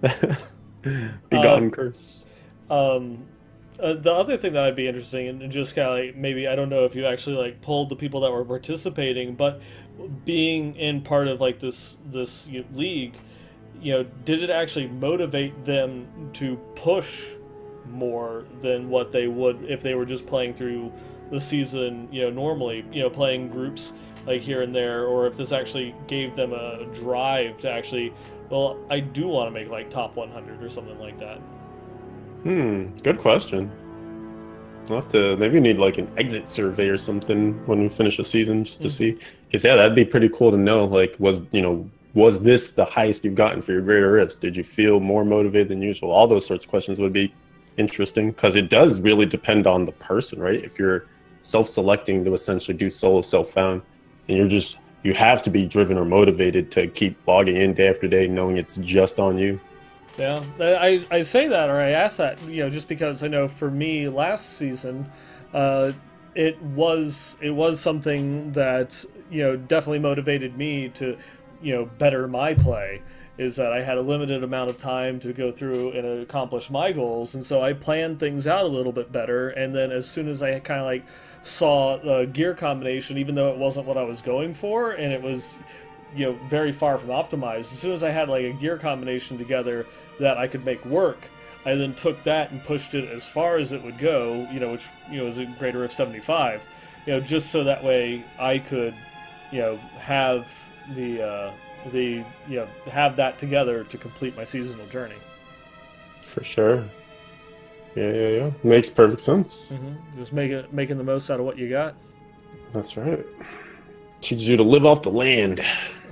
[SPEAKER 2] Be gone, curse.
[SPEAKER 1] Um, uh, the other thing that I'd be interesting in, and just kind of like maybe I don't know if you actually like polled the people that were participating, but being in part of like this this you know, league, you know, did it actually motivate them to push more than what they would if they were just playing through the season, you know, normally, you know, playing groups like here and there, or if this actually gave them a drive to actually, well, I do want to make like top one hundred or something like that.
[SPEAKER 2] Hmm, good question. We'll have to maybe we need like an exit survey or something when we finish the season just to
[SPEAKER 1] Mm.
[SPEAKER 2] see. Because yeah, that'd be pretty cool to know. Like, was you know, was this the highest you've gotten for your greater rifts? Did you feel more motivated than usual? All those sorts of questions would be interesting because it does really depend on the person, right? If you're self-selecting to essentially do solo self-found, and you're just you have to be driven or motivated to keep logging in day after day, knowing it's just on you.
[SPEAKER 1] Yeah, I, I say that, or I ask that, you know, just because I know for me last season, uh, it was it was something that you know definitely motivated me to, you know, better my play. Is that I had a limited amount of time to go through and accomplish my goals, and so I planned things out a little bit better. And then as soon as I kind of like saw a gear combination, even though it wasn't what I was going for, and it was you know very far from optimized, as soon as I had like a gear combination together that I could make work, I then took that and pushed it as far as it would go, you know, which you know is a greater Rift seventy-five, you know, just so that way I could, you know, have the uh, the you know have that together to complete my seasonal journey.
[SPEAKER 2] For sure. Yeah, yeah, yeah. Makes perfect sense.
[SPEAKER 1] Mm-hmm. Just make it making the most out of what you got.
[SPEAKER 2] That's right. Teaches you to live off the land.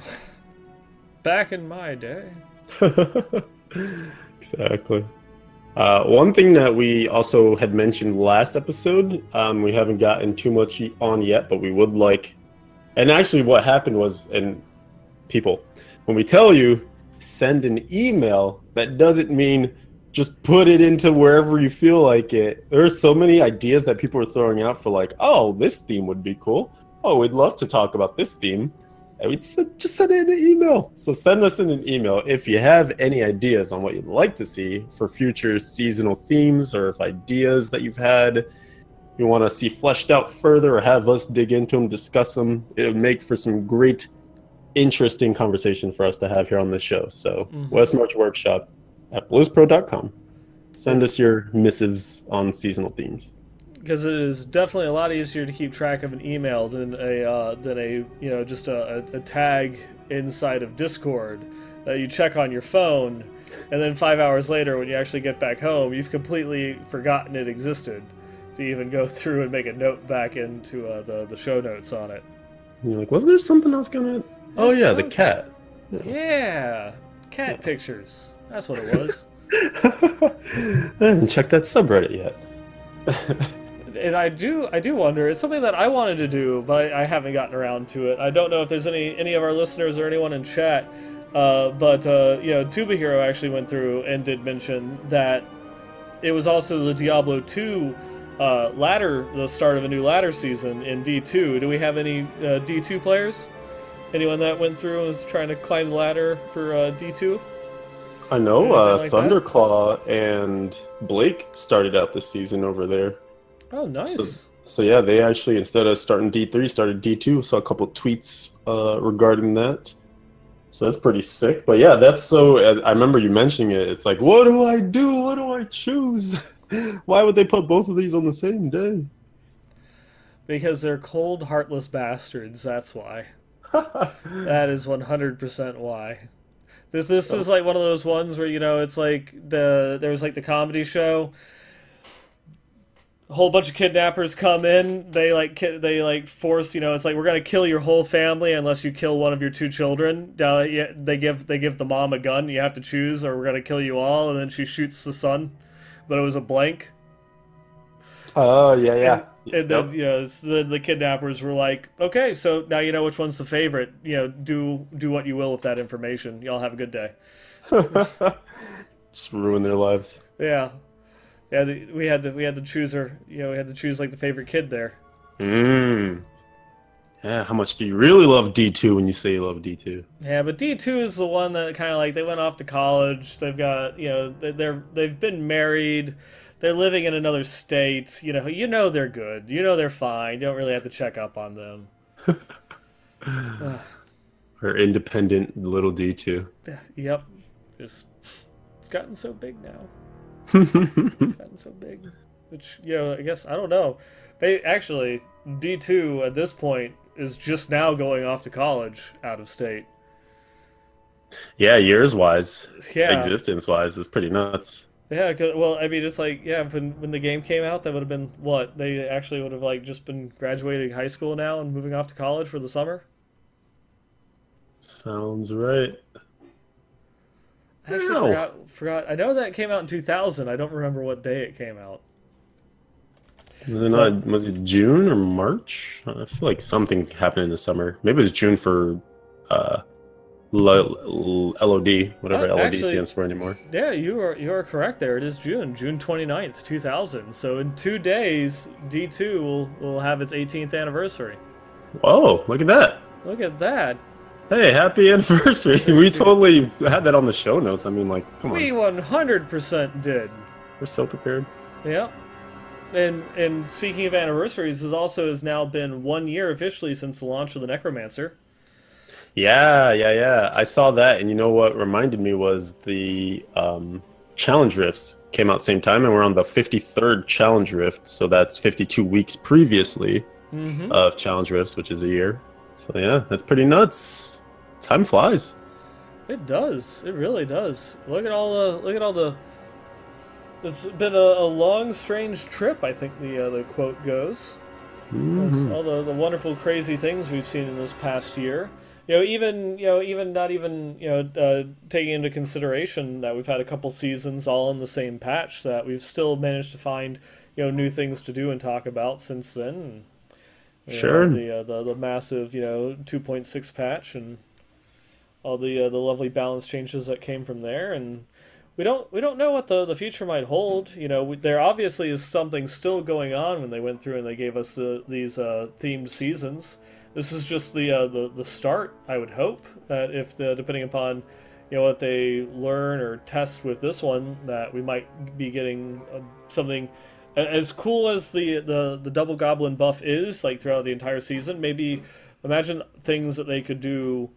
[SPEAKER 1] Back in my day.
[SPEAKER 2] Exactly. Uh, one thing that we also had mentioned last episode, um, we haven't gotten too much on yet, but we would like. And actually, what happened was, and people, when we tell you send an email, that doesn't mean just put it into wherever you feel like it. There are so many ideas that people are throwing out for, like, oh, this theme would be cool. Oh, we'd love to talk about this theme. And we just, just send it in an email. So send us in an email if you have any ideas on what you'd like to see for future seasonal themes, or if ideas that you've had you want to see fleshed out further, or have us dig into them, discuss them. It would make for some great, interesting conversation for us to have here on this show. So
[SPEAKER 1] Mhm.
[SPEAKER 2] West March Workshop at bliz pro dot com. Send us your missives on seasonal themes.
[SPEAKER 1] Because it is definitely a lot easier to keep track of an email than a uh, than a you know just a, a, a tag inside of Discord that you check on your phone, and then five hours later when you actually get back home, you've completely forgotten it existed to even go through and make a note back into uh, the the show notes on it.
[SPEAKER 2] And you're like, wasn't there something else gonna? Oh yeah, the
[SPEAKER 1] something.
[SPEAKER 2] cat.
[SPEAKER 1] Yeah, cat
[SPEAKER 2] Yeah.
[SPEAKER 1] pictures. That's what it was.
[SPEAKER 2] I haven't checked that subreddit yet.
[SPEAKER 1] And I do, I do wonder. It's something that I wanted to do, but I, I haven't gotten around to it. I don't know if there's any any of our listeners or anyone in chat, uh, but uh, you know, Tuba Hero actually went through and did mention that it was also the Diablo two uh, ladder, the start of a new ladder season in D two. Do we have any uh, D two players? Anyone that went through and was trying to climb the ladder for uh, D two?
[SPEAKER 2] I know uh,
[SPEAKER 1] like
[SPEAKER 2] Thunderclaw and Blake started out this season over there.
[SPEAKER 1] Oh, nice.
[SPEAKER 2] So, so yeah, they actually, instead of starting D three, started D two. Saw a couple tweets uh, regarding that. So that's pretty sick. But yeah, that's so... I remember you mentioning it. It's like, what do I do? What do I choose? Why would they put both of these on the same day?
[SPEAKER 1] Because they're cold, heartless bastards, that's why. That is one hundred percent why. This this is like one of those ones where, you know, it's like the... There was like the comedy show... A whole bunch of kidnappers come in. They like ki they like force, you know, it's like, we're gonna kill your whole family unless you kill one of your two children. Uh, yeah, they give they give the mom a gun. You have to choose, or we're gonna kill you all. And then she shoots the son, but it was a blank.
[SPEAKER 2] Oh yeah, yeah.
[SPEAKER 1] And, and then, you know, the, the kidnappers were like, okay, so now you know which one's the favorite. You know, do do what you will with that information. Y'all have a good day.
[SPEAKER 2] Just ruin their lives.
[SPEAKER 1] Yeah. Yeah, we had to we had to choose her. You know, we had to choose like the favorite kid there.
[SPEAKER 2] Mmm. Yeah, how much do you really love D two when you say you love D two?
[SPEAKER 1] Yeah, but D two is the one that kind of like, they went off to college. They've got, you know, they're they've been married. They're living in another state. You know, you know they're good. You know they're fine. You don't really have to check up on them.
[SPEAKER 2] Or independent little D two.
[SPEAKER 1] Yep. Just, it's gotten so big now. It's gotten so big. Which, you know, I guess, I don't know. They actually, D two at this point is just now going off to college out of state.
[SPEAKER 2] Yeah, years wise,
[SPEAKER 1] yeah.
[SPEAKER 2] existence wise, it's pretty nuts.
[SPEAKER 1] Yeah, cause, well, I mean, it's like, yeah, when, when the game came out, that would have been, what? They actually would have, like, just been graduating high school now and moving off to college for the summer?
[SPEAKER 2] Sounds right.
[SPEAKER 1] I actually
[SPEAKER 2] no.
[SPEAKER 1] forgot, forgot. I know that came out in two thousand. I don't remember what day it came out.
[SPEAKER 2] Was it not, was it June or March? I feel like something happened in the summer. Maybe it was June for uh, L O D, whatever
[SPEAKER 1] uh,
[SPEAKER 2] L O D
[SPEAKER 1] actually,
[SPEAKER 2] stands for anymore.
[SPEAKER 1] Yeah, you are you are correct there. It is June, June twenty-ninth, two thousand. So in two days, D two will, will have its eighteenth anniversary.
[SPEAKER 2] Whoa, look at that.
[SPEAKER 1] Look at that.
[SPEAKER 2] Hey, happy anniversary. We totally had that on the show notes. I mean, like, come on.
[SPEAKER 1] We one hundred percent did.
[SPEAKER 2] We're so prepared.
[SPEAKER 1] Yep. And and speaking of anniversaries, this also has now been one year officially since the launch of the Necromancer.
[SPEAKER 2] Yeah, yeah, yeah. I saw that, and you know what reminded me was the um, Challenge Rifts came out same time, and we're on the fifty-third Challenge Rift, so that's fifty-two weeks previously
[SPEAKER 1] mm-hmm.
[SPEAKER 2] of Challenge Rifts, which is a year. So yeah, that's pretty nuts. Time flies.
[SPEAKER 1] It does. It really does. Look at all the. Look at all the. It's been a, a long, strange trip. I think the uh, the quote goes. Mm-hmm. All the, the wonderful, crazy things we've seen in this past year. You know, even you know, even not even you know, uh, taking into consideration that we've had a couple seasons all in the same patch, that we've still managed to find you know new things to do and talk about since then. You
[SPEAKER 2] sure.
[SPEAKER 1] Know, the, uh, the the massive you know two point six patch and all the uh, the lovely balance changes that came from there, and we don't we don't know what the the future might hold. You know, we, there obviously is something still going on when they went through and they gave us the, these uh, themed seasons. This is just the uh, the the start. I would hope that if the, depending upon you know what they learn or test with this one, that we might be getting uh, something as cool as the, the the double goblin buff is, like throughout the entire season. Maybe imagine things that they could do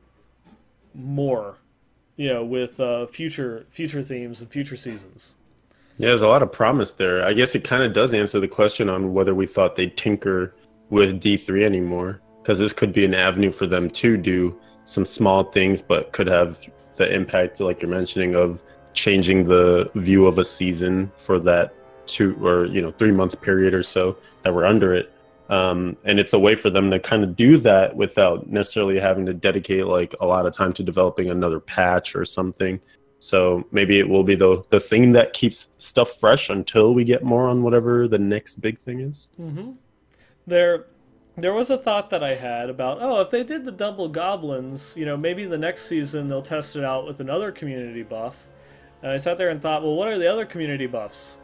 [SPEAKER 1] more, you know, with uh, future future themes and future seasons.
[SPEAKER 2] Yeah, there's a lot of promise there. I guess it kind of does answer the question on whether we thought they'd tinker with D three anymore, because this could be an avenue for them to do some small things, but could have the impact, like you're mentioning, of changing the view of a season for that two or you know three month period or so that we're under it. Um, and it's a way for them to kind of do that without necessarily having to dedicate like a lot of time to developing another patch or something. So maybe it will be the the thing that keeps stuff fresh until we get more on whatever the next big thing is.
[SPEAKER 1] Mm-hmm. There, there was a thought that I had about, oh, if they did the double goblins, you know, maybe the next season they'll test it out with another community buff. And I sat there and thought, well, what are the other community buffs?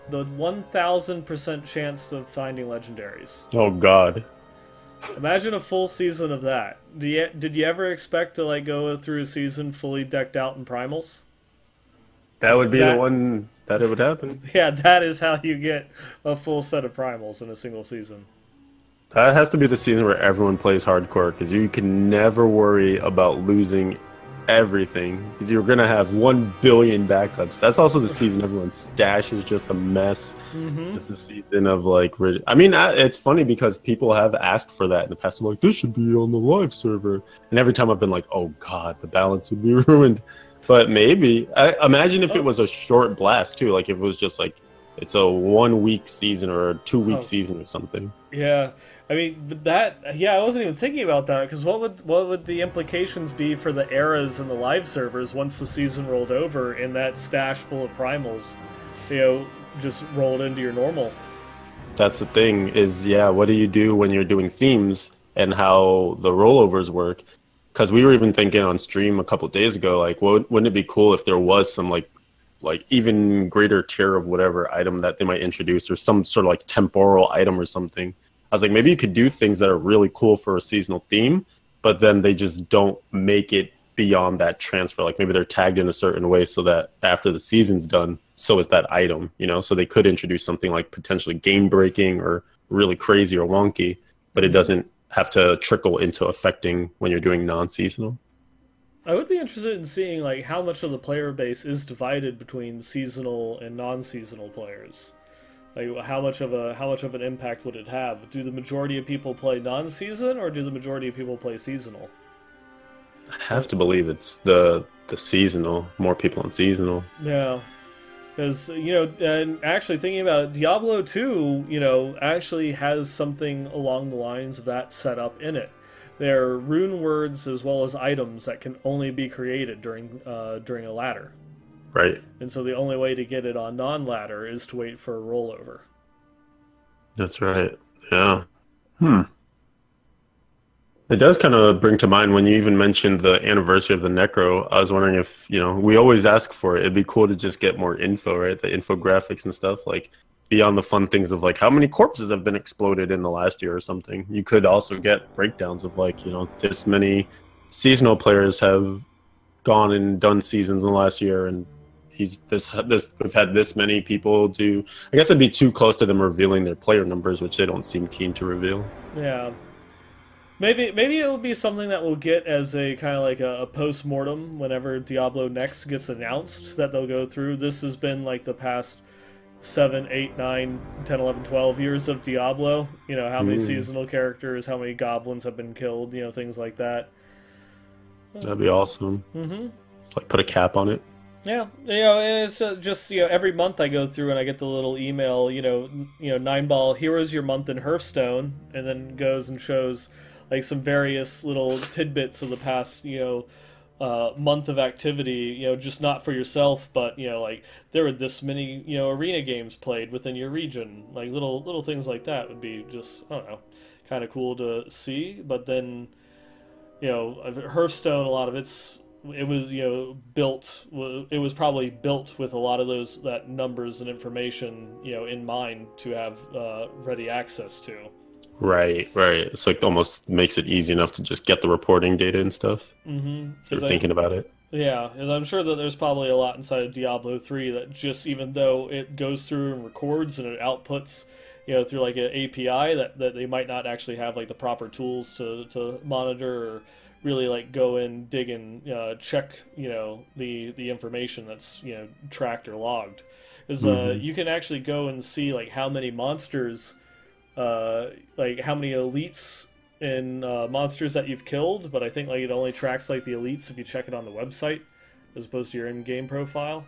[SPEAKER 1] the one thousand percent chance of finding legendaries.
[SPEAKER 2] Oh God.
[SPEAKER 1] Imagine a full season of that. Did you, did you ever expect to like go through a season fully decked out in primals?
[SPEAKER 2] That would be
[SPEAKER 1] that,
[SPEAKER 2] the one that it would happen.
[SPEAKER 1] Yeah, that is how you get a full set of primals in a single season.
[SPEAKER 2] That has to be the season where everyone plays hardcore, because you can never worry about losing everything, because you're gonna have one billion backups. That's also the season everyone's stash is just a mess. Mm-hmm. It's the season of like, I mean, it's funny because people have asked for that in the past. I'm like, this should be on the live server, and every time I've been like, oh God, the balance would be ruined. But maybe, I imagine if it was a short blast too, like if it was just like it's a one week season or a two week oh. season or something.
[SPEAKER 1] Yeah, I mean that. Yeah, I wasn't even thinking about that, because what would what would the implications be for the eras and the live servers once the season rolled over and that stash full of primals, you know, just rolled into your normal?
[SPEAKER 2] That's the thing. Is yeah, what do you do when you're doing themes and how the rollovers work? Because we were even thinking on stream a couple of days ago, like, what, wouldn't it be cool if there was some like like even greater tier of whatever item that they might introduce, or some sort of like temporal item or something. I was like, maybe you could do things that are really cool for a seasonal theme, but then they just don't make it beyond that transfer. Like maybe they're tagged in a certain way so that after the season's done, so is that item, you know? So they could introduce something like potentially game breaking or really crazy or wonky, but it doesn't have to trickle into affecting when you're doing non-seasonal.
[SPEAKER 1] I would be interested in seeing like how much of the player base is divided between seasonal and non-seasonal players. Like how much of a how much of an impact would it have? Do the majority of people play non-season, or do the majority of people play seasonal?
[SPEAKER 2] I have to believe it's the the seasonal, more people on seasonal.
[SPEAKER 1] Yeah. Because, you know, and actually thinking about it, Diablo two, you know, actually has something along the lines of that set up in it. There are rune words as well as items that can only be created during uh, during a ladder.
[SPEAKER 2] Right.
[SPEAKER 1] And so the only way to get it on non-ladder is to wait for a rollover.
[SPEAKER 2] That's right. Yeah. Hmm. It does kind of bring to mind when you even mentioned the anniversary of the Necro. I was wondering if, you know, we always ask for it. It'd be cool to just get more info, right? The infographics and stuff, like beyond the fun things of like how many corpses have been exploded in the last year or something. You could also get breakdowns of like, you know, this many seasonal players have gone and done seasons in the last year, and he's this this we've had this many people do. I guess it'd be too close to them revealing their player numbers, which they don't seem keen to reveal.
[SPEAKER 1] Yeah. Maybe maybe it'll be something that we'll get as a kind of like a, a post-mortem whenever Diablo Next gets announced, that they'll go through. This has been like the past seven, eight, nine, ten, eleven, twelve years of Diablo. You know, how many mm. seasonal characters, how many goblins have been killed, you know, things like that.
[SPEAKER 2] That'd be awesome. Mm-hmm. Just like put a cap on it.
[SPEAKER 1] Yeah, you know, and it's uh, just, you know, every month I go through and I get the little email, you know, you know, nine ball, here is your month in Hearthstone, and then goes and shows like some various little tidbits of the past, you know, uh, month of activity, you know, just not for yourself, but, you know, like there were this many, you know, arena games played within your region. Like little little things like that would be just, I don't know, kind of cool to see. But then, you know, Hearthstone, a lot of it's, it was, you know, built, it was probably built with a lot of those, that numbers and information, you know, in mind to have uh, ready access to.
[SPEAKER 2] Right, right. It's like almost makes it easy enough to just get the reporting data and stuff.
[SPEAKER 1] Mm-hmm.
[SPEAKER 2] So you're thinking about it.
[SPEAKER 1] Yeah, because I'm sure that there's probably a lot inside of Diablo three that just, even though it goes through and records and it outputs, you know, through like an A P I, that, that they might not actually have like the proper tools to, to monitor or really like go in, dig and uh, check, you know, the, the information that's, you know, tracked or logged. Because mm-hmm. uh, you can actually go and see like how many monsters... Uh, like how many elites and uh, monsters that you've killed, but I think like it only tracks like the elites if you check it on the website, as opposed to your in-game profile.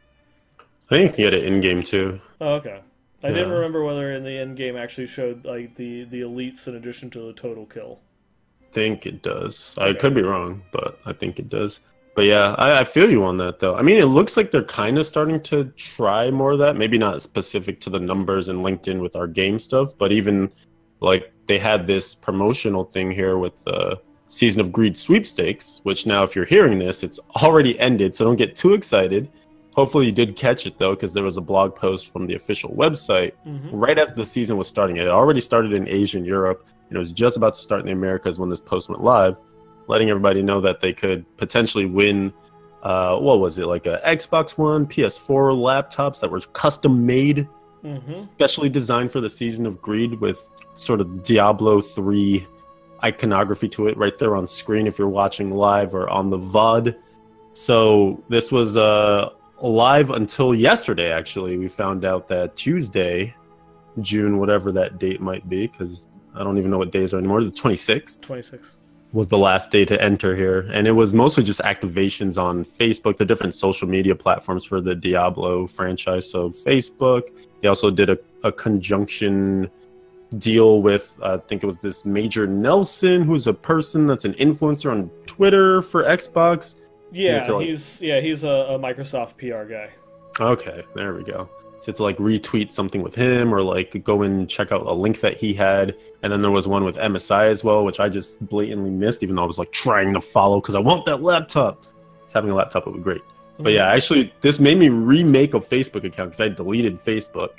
[SPEAKER 2] I think you can get it in-game too.
[SPEAKER 1] Oh, okay. I yeah. didn't remember whether in the in-game actually showed like the the elites in addition to the total kill.
[SPEAKER 2] I think it does. Okay. I could be wrong, but I think it does. But yeah, I, I feel you on that, though. I mean, it looks like they're kind of starting to try more of that. Maybe not specific to the numbers and linked in with our game stuff, but even like they had this promotional thing here with the Season of Greed sweepstakes, which now if you're hearing this, it's already ended, so don't get too excited. Hopefully you did catch it though, because there was a blog post from the official website
[SPEAKER 1] Mm-hmm.
[SPEAKER 2] right as the season was starting. It had already started in Asia and Europe, and it was just about to start in the Americas when this post went live, letting everybody know that they could potentially win, uh, what was it, like a Xbox One, P S four laptops that were custom made,
[SPEAKER 1] Mm-hmm.
[SPEAKER 2] specially designed for the Season of Greed, with sort of Diablo three iconography to it right there on screen if you're watching live or on the V O D. So this was uh, live until yesterday, actually. We found out that Tuesday, June, whatever that date might be, because I don't even know what days are anymore, the twenty-sixth.
[SPEAKER 1] twenty-six.
[SPEAKER 2] Was the last day to enter here. And it was mostly just activations on Facebook, the different social media platforms for the Diablo franchise. So Facebook, they also did a, a conjunction deal with, uh, I think it was this Major Nelson, who's a person that's an influencer on Twitter for Xbox.
[SPEAKER 1] Yeah,
[SPEAKER 2] to, like-
[SPEAKER 1] he's yeah he's a, a Microsoft P R guy.
[SPEAKER 2] Okay, there we go. So to like retweet something with him, or like go and check out a link that he had. And then there was one with M S I as well, which I just blatantly missed, even though I was like trying to follow because I want that laptop. Just having a laptop would be great. But yeah, actually, this made me remake a Facebook account because I deleted Facebook.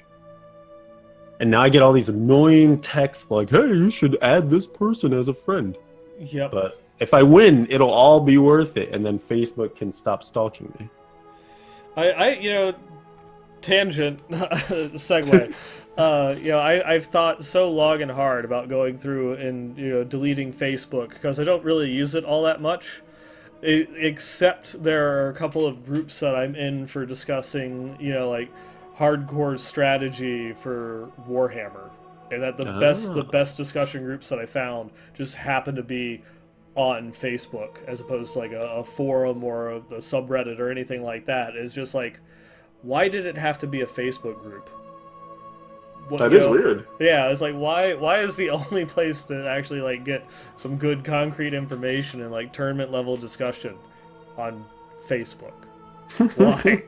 [SPEAKER 2] And now I get all these annoying texts like, hey, you should add this person as a friend.
[SPEAKER 1] Yep.
[SPEAKER 2] But if I win, it'll all be worth it. And then Facebook can stop stalking me.
[SPEAKER 1] I, I you know, tangent, segue. uh, you know, I, I've thought so long and hard about going through and, you know, deleting Facebook because I don't really use it all that much. It, except there are a couple of groups that I'm in for discussing, you know, like hardcore strategy for Warhammer, and that the
[SPEAKER 2] Ah.
[SPEAKER 1] best the best discussion groups that I found just happen to be on Facebook as opposed to like a, a forum or a, a subreddit or anything like that. It's just like, why did it have to be a Facebook group? What,
[SPEAKER 2] That
[SPEAKER 1] you
[SPEAKER 2] is
[SPEAKER 1] know,
[SPEAKER 2] weird.
[SPEAKER 1] Yeah, it's like why why is the only place to actually like get some good concrete information and like tournament level discussion on Facebook? Why?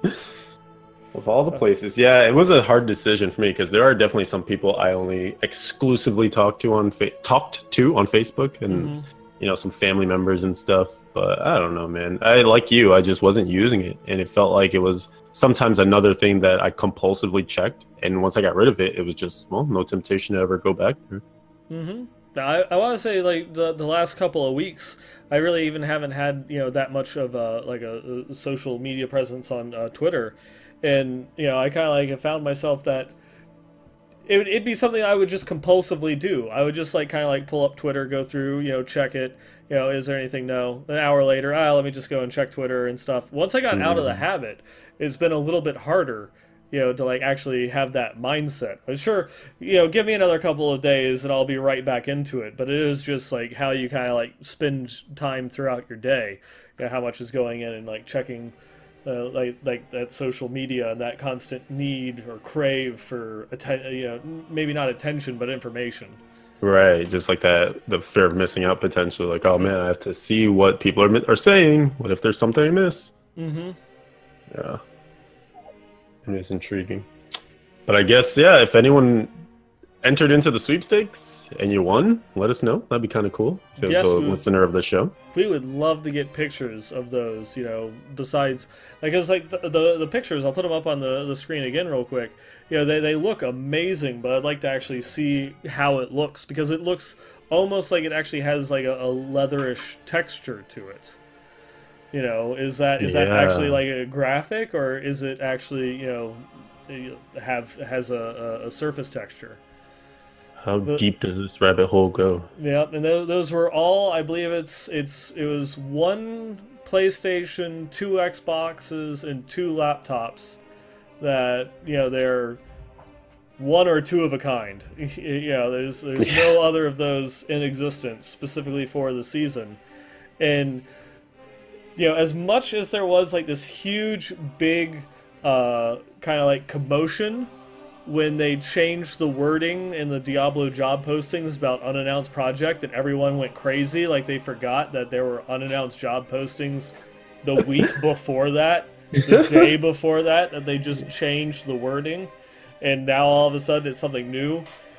[SPEAKER 2] Of all the places, yeah, it was a hard decision for me because there are definitely some people I only exclusively talk to on fa- talked to on Facebook, and
[SPEAKER 1] Mhm.
[SPEAKER 2] you know, some family members and stuff. But I don't know, man. I like you, I just wasn't using it, and it felt like it was sometimes another thing that I compulsively checked. And once I got rid of it, it was just, well, no temptation to ever go back there.
[SPEAKER 1] Mm-hmm. I, I want to say like the the last couple of weeks, I really even haven't had you know that much of a like a, a social media presence on uh, Twitter, and you know I kind of like have found myself that it would it'd be something I would just compulsively do. I would just like kind of like pull up Twitter, go through, you know, check it. You know, is there anything? No. An hour later, ah, let me just go and check Twitter and stuff. Once I got out of the habit, it's been a little bit harder, you know, to like actually have that mindset. I'm sure, you know, give me another couple of days and I'll be right back into it. But it is just like how you kind of like spend time throughout your day, you know, how much is going in and like checking, uh, like like that social media and that constant need or crave for atten- you know, maybe not attention but information.
[SPEAKER 2] Right, just like that, the fear of missing out potentially. Like, oh man, I have to see what people are mi- are saying. What if there's something I miss?
[SPEAKER 1] Mm-hmm.
[SPEAKER 2] Yeah, it is intriguing. But I guess, yeah, if anyone entered into the sweepstakes and you won, let us know. That'd be kind of cool. If you're
[SPEAKER 1] Yes,
[SPEAKER 2] also a
[SPEAKER 1] we-
[SPEAKER 2] listener of the show.
[SPEAKER 1] We would love to get pictures of those, you know, besides, like, it's like the, the, the pictures, I'll put them up on the, the screen again real quick. You know, they, they look amazing, but I'd like to actually see how it looks, because it looks almost like it actually has, like, a, a leatherish texture to it. You know, is that is that
[SPEAKER 2] Yeah.
[SPEAKER 1] actually, like, a graphic, or is it actually, you know, have has a, a, a surface texture?
[SPEAKER 2] How
[SPEAKER 1] But-
[SPEAKER 2] deep does this rabbit hole go?
[SPEAKER 1] Yep, and those, those were all. I believe it's it's it was one PlayStation, two Xboxes, and two laptops. That you know they're one or two of a kind. You know, there's there's no other of those in existence specifically for the season, and you know as much as there was like this huge, big, uh, kind of like commotion when they changed the wording in the Diablo job postings about unannounced project, and everyone went crazy, like they forgot that there were unannounced job postings the week before that, the day before that, that they just changed the wording, and now all of a sudden it's something new.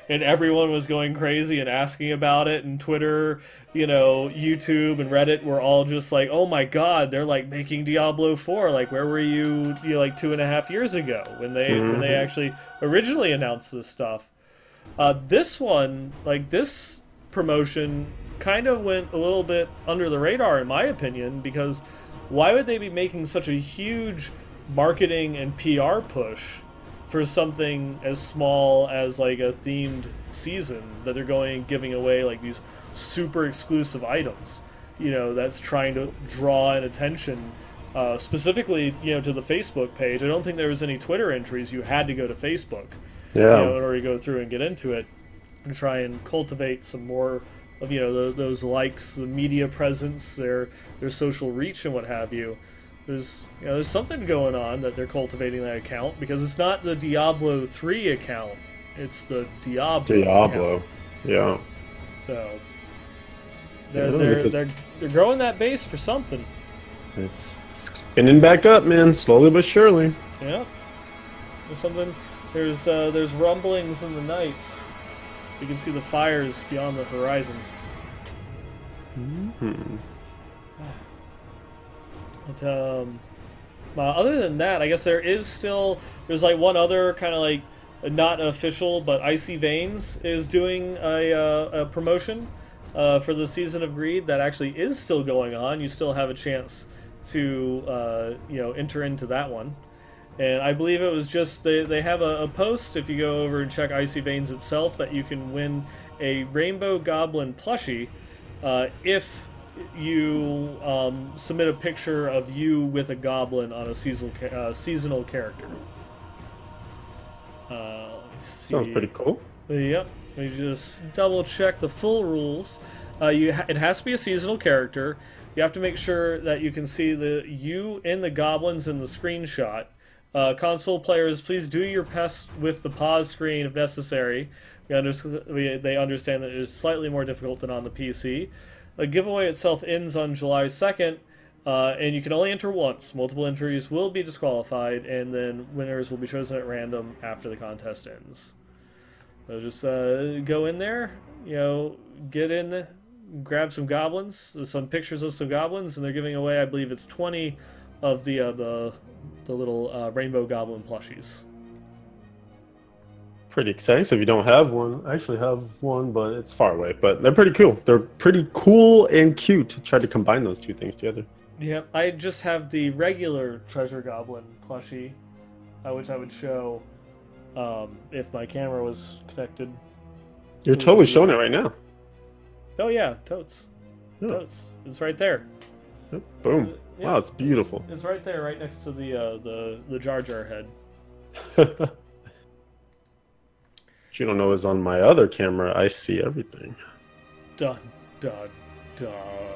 [SPEAKER 1] and everyone was going crazy and asking about it, and Twitter, you know, YouTube and Reddit were all just like, oh my god, they're like making Diablo four. Like, where were you, you know, like two and a half years ago when they mm-hmm. when they actually originally announced this stuff? Uh, this one, like this promotion, kind of went a little bit under the radar in my opinion, because why would they be making such a huge marketing and P R push for something as small as like a themed season that they're going giving away like these super exclusive items, you know, that's trying to draw in attention uh, specifically, you know, to the Facebook page. I don't think there was any Twitter entries. You had to go to Facebook,
[SPEAKER 2] yeah,
[SPEAKER 1] you know, in order to go through and get into it and try and cultivate some more of, you know, the, those likes, the media presence, their their social reach and what have you. There's, you know, there's something going on that they're cultivating that account, because it's not the Diablo three account, it's the Diablo
[SPEAKER 2] Diablo,
[SPEAKER 1] account.
[SPEAKER 2] Yeah.
[SPEAKER 1] So they're
[SPEAKER 2] yeah,
[SPEAKER 1] they're, they're they're growing that base for something.
[SPEAKER 2] It's spinning back up, man, slowly but surely.
[SPEAKER 1] Yeah. There's something. There's uh, there's rumblings in the night. You can see the fires beyond the horizon.
[SPEAKER 2] Mm-hmm.
[SPEAKER 1] But, um, uh, other than that, I guess there is still, there's like one other kind of like, not official, but Icy Veins is doing a, uh, a promotion uh, for the Season of Greed that actually is still going on. You still have a chance to, uh, you know, enter into that one. And I believe it was just, they, they have a, a post, if you go over and check Icy Veins itself, that you can win a Rainbow Goblin plushie uh, if you um, submit a picture of you with a goblin on a seasonal, uh, seasonal character. Uh, let's see.
[SPEAKER 2] Sounds pretty cool.
[SPEAKER 1] Yep. Let me just double check the full rules. Uh, you ha it has to be a seasonal character. You have to make sure that you can see the you and the goblins in the screenshot. Uh, console players, please do your best with the pause screen if necessary. We under we, they understand that it is slightly more difficult than on the P C. The giveaway itself ends on July second, uh, and you can only enter once. Multiple entries will be disqualified, and then winners will be chosen at random after the contest ends. So just uh, go in there, you know, get in, grab some goblins, some pictures of some goblins, and they're giving away, I believe it's twenty of the uh, the the little uh, Rainbow Goblin plushies.
[SPEAKER 2] Pretty exciting. So if you don't have one, I actually have one, but it's far away. But they're pretty cool. They're pretty cool and cute to try to combine those two things together.
[SPEAKER 1] Yeah, I just have the regular Treasure Goblin plushie, uh, which I would show um, if my camera was connected.
[SPEAKER 2] You're totally showing it right now.
[SPEAKER 1] Oh yeah, totes.
[SPEAKER 2] Yeah.
[SPEAKER 1] Totes. It's right there.
[SPEAKER 2] Yep. Boom.
[SPEAKER 1] Yeah,
[SPEAKER 2] wow, it's beautiful.
[SPEAKER 1] It's, it's right there, right next to the uh, the the Jar Jar head.
[SPEAKER 2] What you don't know is on my other camera, I see everything.
[SPEAKER 1] Dun dun dun.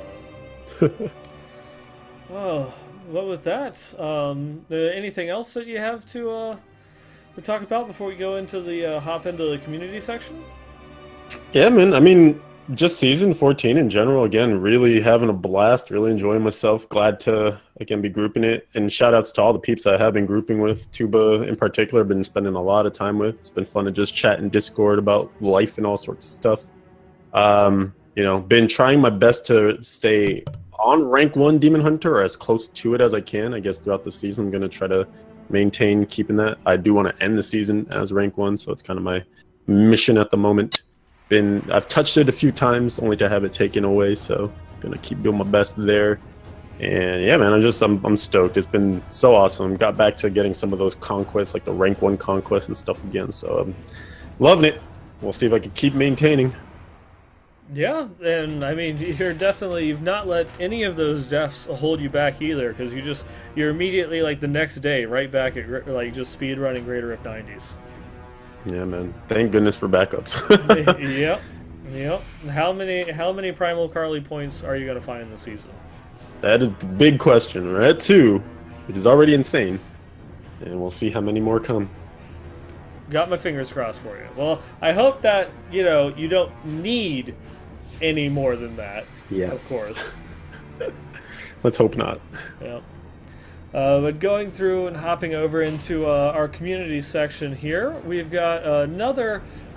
[SPEAKER 1] Oh, what with that? Um, uh, anything else that you have to uh, to talk about before we go into the uh, hop into the community section?
[SPEAKER 2] Yeah, man. I mean, just season fourteen in general, again, really having a blast, really enjoying myself. Glad to, again, be grouping it. And shout outs to all the peeps I have been grouping with. Tuba in particular, been spending a lot of time with. It's been fun to just chat in Discord about life and all sorts of stuff. Um, you know, been trying my best to stay on rank one Demon Hunter, or as close to it as I can. I guess throughout the season, I'm going to try to maintain keeping that. I do want to end the season as rank one, so it's kind of my mission at the moment. Been I've touched it a few times only to have it taken away, so gonna keep doing my best there. And yeah, man, I'm just I'm I'm stoked. It's been so awesome. Got back to getting some of those conquests, like the rank one conquests and stuff again. So I'm loving it. We'll see if I can keep maintaining.
[SPEAKER 1] Yeah, and I mean, you're definitely, you've not let any of those deaths hold you back either, because you just, you're immediately, like, the next day, right back at, like, just speed running Greater Rift nineties.
[SPEAKER 2] Yeah, man. Thank goodness for backups.
[SPEAKER 1] Yep, yep. How many, how many Primal Carly points are you going to find this season?
[SPEAKER 2] That is the big question. We're at two, which is already insane. And we'll see how many more come.
[SPEAKER 1] Got my fingers crossed for you. Well, I hope that, you know, you don't need any more than that.
[SPEAKER 2] Yes.
[SPEAKER 1] Of course.
[SPEAKER 2] Let's hope not.
[SPEAKER 1] Yeah. Uh, but going through and hopping over into uh, our community section here, we've got another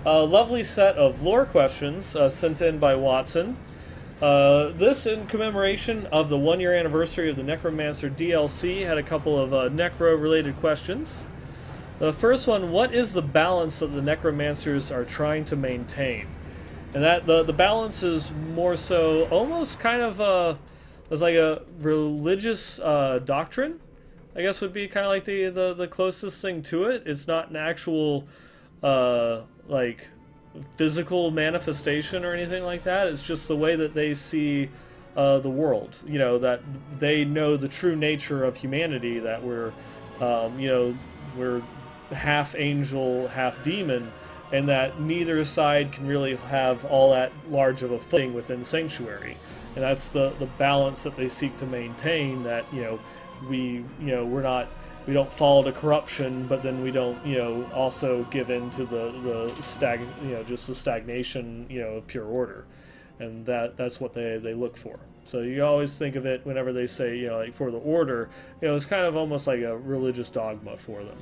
[SPEAKER 1] a lovely set of lore questions uh, sent in by Watson. Uh, this in commemoration of the one-year anniversary of the Necromancer D L C. Had a couple of uh, Necro-related questions. The first one, what is the balance that the Necromancers are trying to maintain? And that the, the balance is more so almost kind of uh, as like a religious uh, doctrine, I guess would be kind of like the, the, the closest thing to it. It's not an actual uh, like physical manifestation or anything like that. It's just the way that they see uh, the world. You know, that they know the true nature of humanity, that we're, um, you know, we're half angel, half demon, and that neither side can really have all that large of a footing within Sanctuary. And that's the, the balance that they seek to maintain, that, you know, we, you know, we're not, we don't fall to corruption, but then we don't, you know, also give in to the, the stag, you know, just the stagnation, you know, of pure order. And that that's what they, they look for. So you always think of it whenever they say, you know, like for the order, you know, it's kind of almost like a religious dogma for them.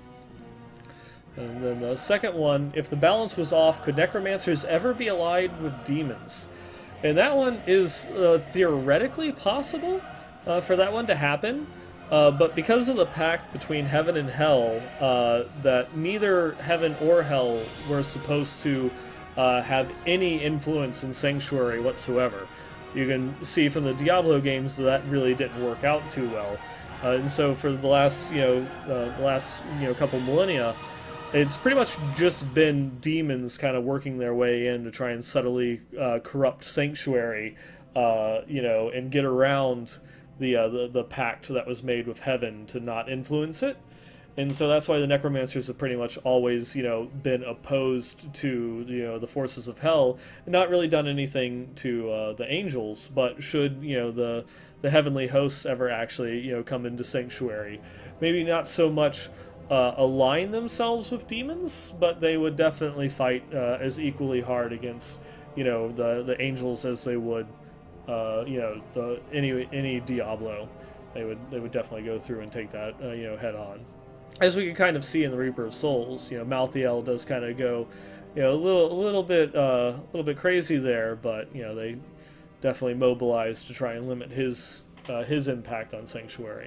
[SPEAKER 1] And then the second one, if the balance was off, could necromancers ever be allied with demons? And that one is uh, theoretically possible uh, for that one to happen. Uh, but because of the pact between heaven and hell, uh, that neither heaven or hell were supposed to uh, have any influence in Sanctuary whatsoever. You can see from the Diablo games that that really didn't work out too well. Uh, and so for the last, you know, uh, the last, you know, couple millennia, it's pretty much just been demons kind of working their way in to try and subtly uh, corrupt Sanctuary, uh, you know, and get around the, uh, the the pact that was made with heaven to not influence it. And so that's why the necromancers have pretty much always, you know, been opposed to, you know, the forces of hell, and not really done anything to uh, the angels. But should, you know, the the heavenly hosts ever actually, you know, come into Sanctuary, maybe not so much uh, align themselves with demons, but they would definitely fight uh, as equally hard against, you know, the the angels as they would, uh, you know, the any any Diablo. They would they would definitely go through and take that, uh, you know, head on. As we can kind of see in the Reaper of Souls, you know, Malthael does kind of go, you know, a little, a little bit, uh, a little bit crazy there, but you know, they definitely mobilize to try and limit his, uh, his impact on Sanctuary.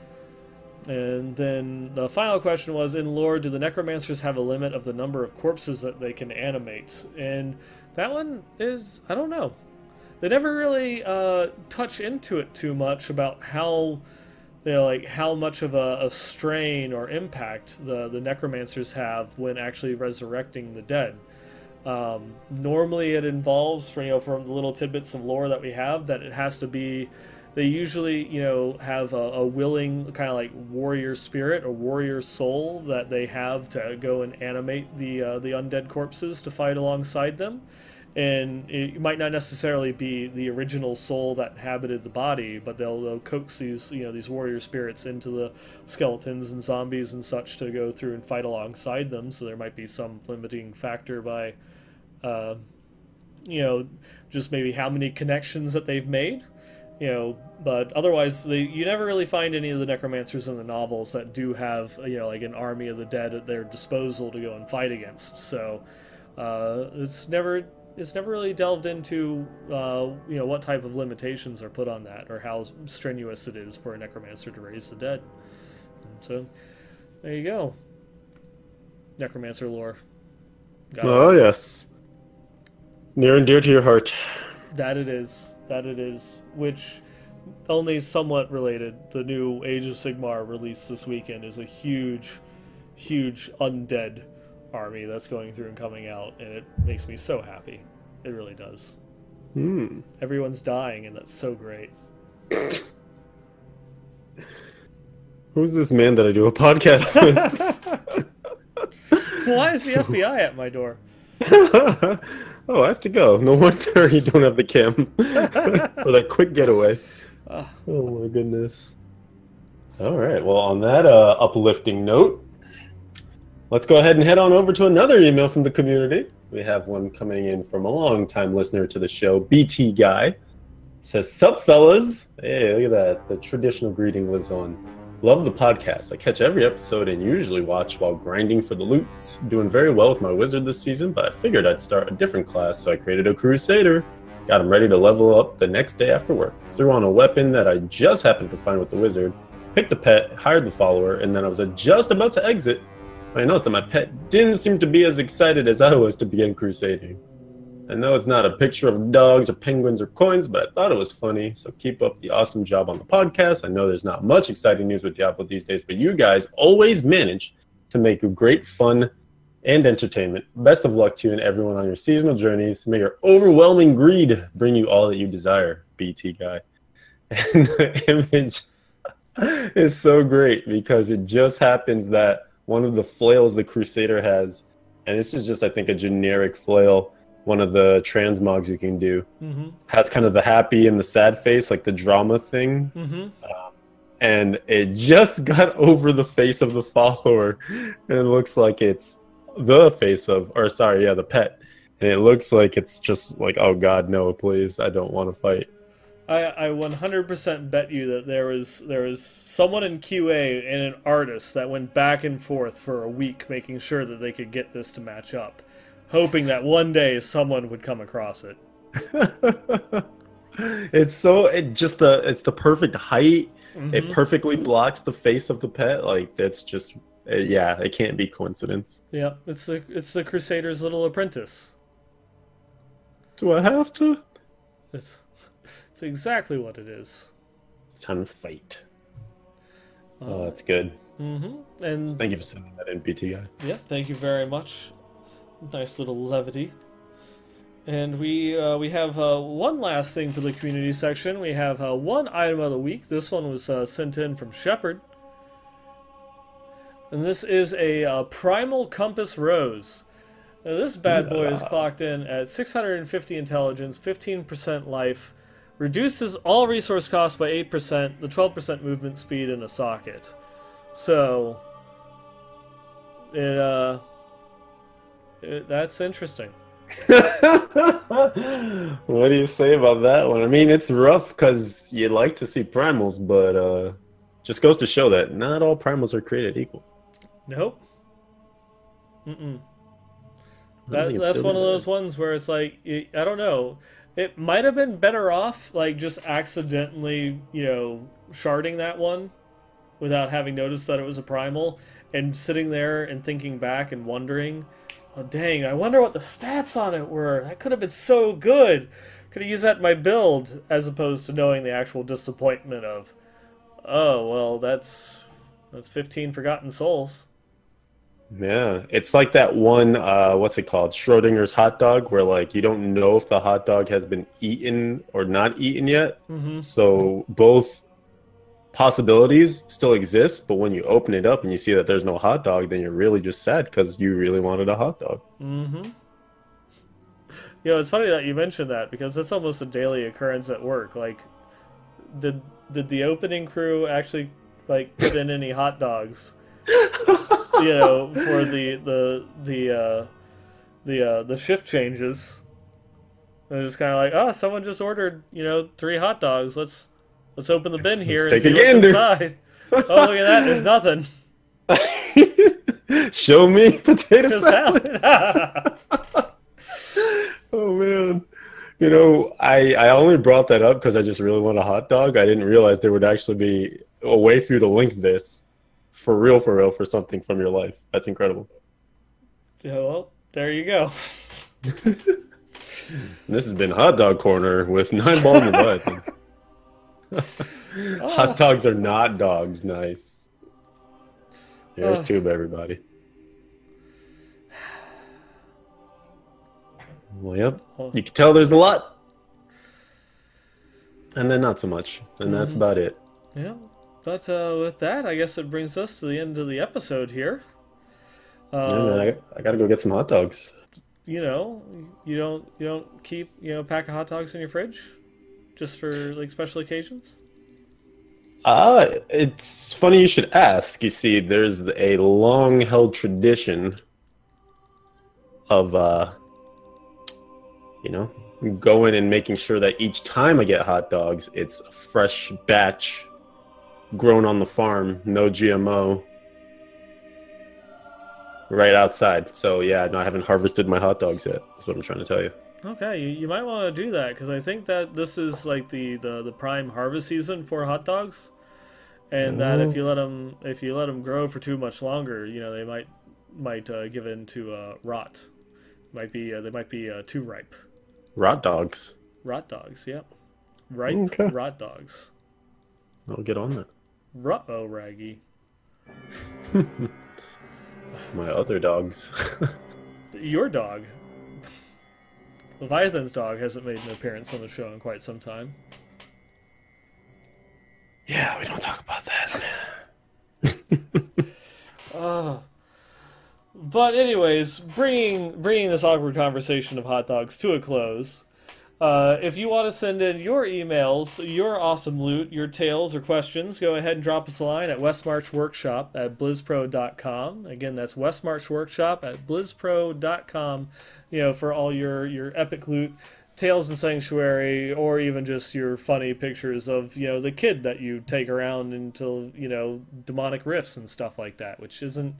[SPEAKER 1] And then the final question was, in lore, do the necromancers have a limit of the number of corpses that they can animate? And that one is, I don't know. They never really uh, touch into it too much about how. You know, like how much of a, a strain or impact the, the necromancers have when actually resurrecting the dead. Um, normally it involves, for, you know, from the little tidbits of lore that we have, that it has to be, they usually, you know, have a, a willing kind of like warrior spirit or warrior soul that they have to go and animate the, uh, the undead corpses to fight alongside them. And it might not necessarily be the original soul that inhabited the body, but they'll, they'll coax these, you know, these warrior spirits into the skeletons and zombies and such to go through and fight alongside them. So there might be some limiting factor by, uh, you know, just maybe how many connections that they've made, you know. But otherwise, they, you never really find any of the necromancers in the novels that do have, you know, like an army of the dead at their disposal to go and fight against. So uh, it's never. It's never really delved into, uh, you know, what type of limitations are put on that, or how strenuous it is for a necromancer to raise the dead. So, there you go. Necromancer lore. Got
[SPEAKER 2] oh,
[SPEAKER 1] it.
[SPEAKER 2] Yes. Near and dear to your heart.
[SPEAKER 1] That it is. That it is. Which, only somewhat related, the new Age of Sigmar released this weekend is a huge, huge undead army that's going through and coming out, and it makes me so happy. It really does.
[SPEAKER 2] Hmm.
[SPEAKER 1] Everyone's dying, and that's so great.
[SPEAKER 2] Who's this man that I do a podcast with?
[SPEAKER 1] Why is the
[SPEAKER 2] So-
[SPEAKER 1] F B I at my door?
[SPEAKER 2] Oh, I have to go. No wonder you don't have the cam for that quick getaway.
[SPEAKER 1] Uh,
[SPEAKER 2] Oh my goodness. All right. Well, on that uh, uplifting note, let's go ahead and head on over to another email from the community. We have one coming in from a long-time listener to the show, B T Guy. Says, "Sup, fellas?" Hey, look at that. The traditional greeting lives on. Love the podcast. I catch every episode and usually watch while grinding for the loots. Doing very well with my wizard this season, but I figured I'd start a different class, so I created a crusader. Got him ready to level up the next day after work. Threw on a weapon that I just happened to find with the wizard. Picked a pet, hired the follower, and then I was just about to exit. I noticed that my pet didn't seem to be as excited as I was to begin crusading. I know it's not a picture of dogs or penguins or coins, but I thought it was funny. So keep up the awesome job on the podcast. I know there's not much exciting news with Diablo these days, but you guys always manage to make great fun and entertainment. Best of luck to you and everyone on your seasonal journeys. May your overwhelming greed bring you all that you desire, B T guy. And the image is so great because it just happens that one of the flails the Crusader has, and this is just, I think, a generic flail, one of the transmogs you can do, mm-hmm. has kind of the happy and the sad face, like the drama thing. Mm-hmm. Um, and it just got over the face of the follower, and it looks like it's the face of, or sorry, yeah, the pet. And it looks like it's just like, oh God, no, please, I don't want to fight.
[SPEAKER 1] I, I one hundred percent bet you that there was there was someone in Q A and an artist that went back and forth for a week making sure that they could get this to match up, hoping that one day someone would come across it.
[SPEAKER 2] It's so it just the it's the perfect height. Mm-hmm. It perfectly blocks the face of the pet. Like that's just yeah, it can't be coincidence.
[SPEAKER 1] Yeah, it's the it's the Crusader's little apprentice.
[SPEAKER 2] Do I have to?
[SPEAKER 1] It's it's exactly what it is.
[SPEAKER 2] It's time to fight. Um, oh, that's good.
[SPEAKER 1] Mm-hmm. And
[SPEAKER 2] thank you for sending that in, B T guy.
[SPEAKER 1] Yeah, thank you very much. Nice little levity. And we uh, we have uh, one last thing for the community section. We have uh, one item of the week. This one was uh, sent in from Shepard. And this is a uh, Primal Compass Rose. Now, this bad boy is clocked in at six hundred fifty intelligence, fifteen percent life, reduces all resource costs by eight percent, the twelve percent movement speed in a socket. So, it, uh... It, that's interesting.
[SPEAKER 2] What do you say about that one? I mean, it's rough because you like to see primals, but uh, just goes to show that not all primals are created equal.
[SPEAKER 1] Nope. Mm-mm. That's that's one of those ones where it's like, I don't know. It might have been better off, like, just accidentally, you know, sharding that one without having noticed that it was a primal and sitting there and thinking back and wondering, oh, dang, I wonder what the stats on it were. That could have been so good. Could have used that in my build, as opposed to knowing the actual disappointment of, oh, well, that's that's fifteen Forgotten Souls.
[SPEAKER 2] Yeah, it's like that one, uh, what's it called? Schrodinger's hot dog, where, like, you don't know if the hot dog has been eaten or not eaten yet. Mm-hmm. So both possibilities still exist, but when you open it up and you see that there's no hot dog, then you're really just sad because you really wanted a hot dog.
[SPEAKER 1] Mm-hmm. You know, it's funny that you mentioned that because it's almost a daily occurrence at work. Like, did did the opening crew actually like put in any hot dogs? You know, for the the the uh, the uh, the shift changes. They're just kind of like, oh, someone just ordered, you know, three hot dogs. Let's let's open the bin here
[SPEAKER 2] let's
[SPEAKER 1] and
[SPEAKER 2] take
[SPEAKER 1] see
[SPEAKER 2] a
[SPEAKER 1] what's
[SPEAKER 2] gander.
[SPEAKER 1] inside. Oh, look at that! There's nothing.
[SPEAKER 2] Show me potato salad. Oh man, you know, I I only brought that up because I just really want a hot dog. I didn't realize there would actually be a way for you to link this. For real, for real, for something from your life. That's incredible.
[SPEAKER 1] Yeah, well, there you go.
[SPEAKER 2] This has been Hot Dog Corner with Nine Ball in the Butt. Hot dogs are not dogs. Nice. Here's uh, tube, everybody. Well, yep. You can tell there's a lot. And then not so much. And that's mm-hmm. about it.
[SPEAKER 1] Yeah. But uh, with that, I guess it brings us to the end of the episode here. Uh,
[SPEAKER 2] yeah, man, I, I gotta go get some hot dogs.
[SPEAKER 1] You know, you don't you don't keep you know a pack of hot dogs in your fridge, just for like special occasions.
[SPEAKER 2] Uh, it's funny you should ask. You see, there's a long-held tradition of uh, you know, going and making sure that each time I get hot dogs, it's a fresh batch grown on the farm, no G M O, right outside. So yeah, no, I haven't harvested my hot dogs yet. That's what I'm trying to tell you.
[SPEAKER 1] Okay, you, you might want to do that because I think that this is like the, the, the prime harvest season for hot dogs, and that if you let them if you let them grow for too much longer, you know they might might uh, give in to uh, rot. Might be uh, they might be uh, too ripe.
[SPEAKER 2] Rot dogs.
[SPEAKER 1] Rot dogs, yep. Ripe
[SPEAKER 2] Okay.
[SPEAKER 1] rot dogs.
[SPEAKER 2] I'll get on that.
[SPEAKER 1] Ruh-oh, Raggy.
[SPEAKER 2] My other dogs.
[SPEAKER 1] Your dog. Leviathan's dog hasn't made an appearance on the show in quite some time.
[SPEAKER 2] Yeah, we don't talk about that.
[SPEAKER 1] uh, but anyways, bringing bringing this awkward conversation of hot dogs to a close. Uh, if you want to send in your emails, your awesome loot, your tales or questions, go ahead and drop us a line at westmarchworkshop at blizzpro dot com. Again, that's westmarchworkshop at blizzpro dot com. You know, for all your, your epic loot, tales in Sanctuary, or even just your funny pictures of, you know, the kid that you take around into, you know, demonic rifts and stuff like that, which isn't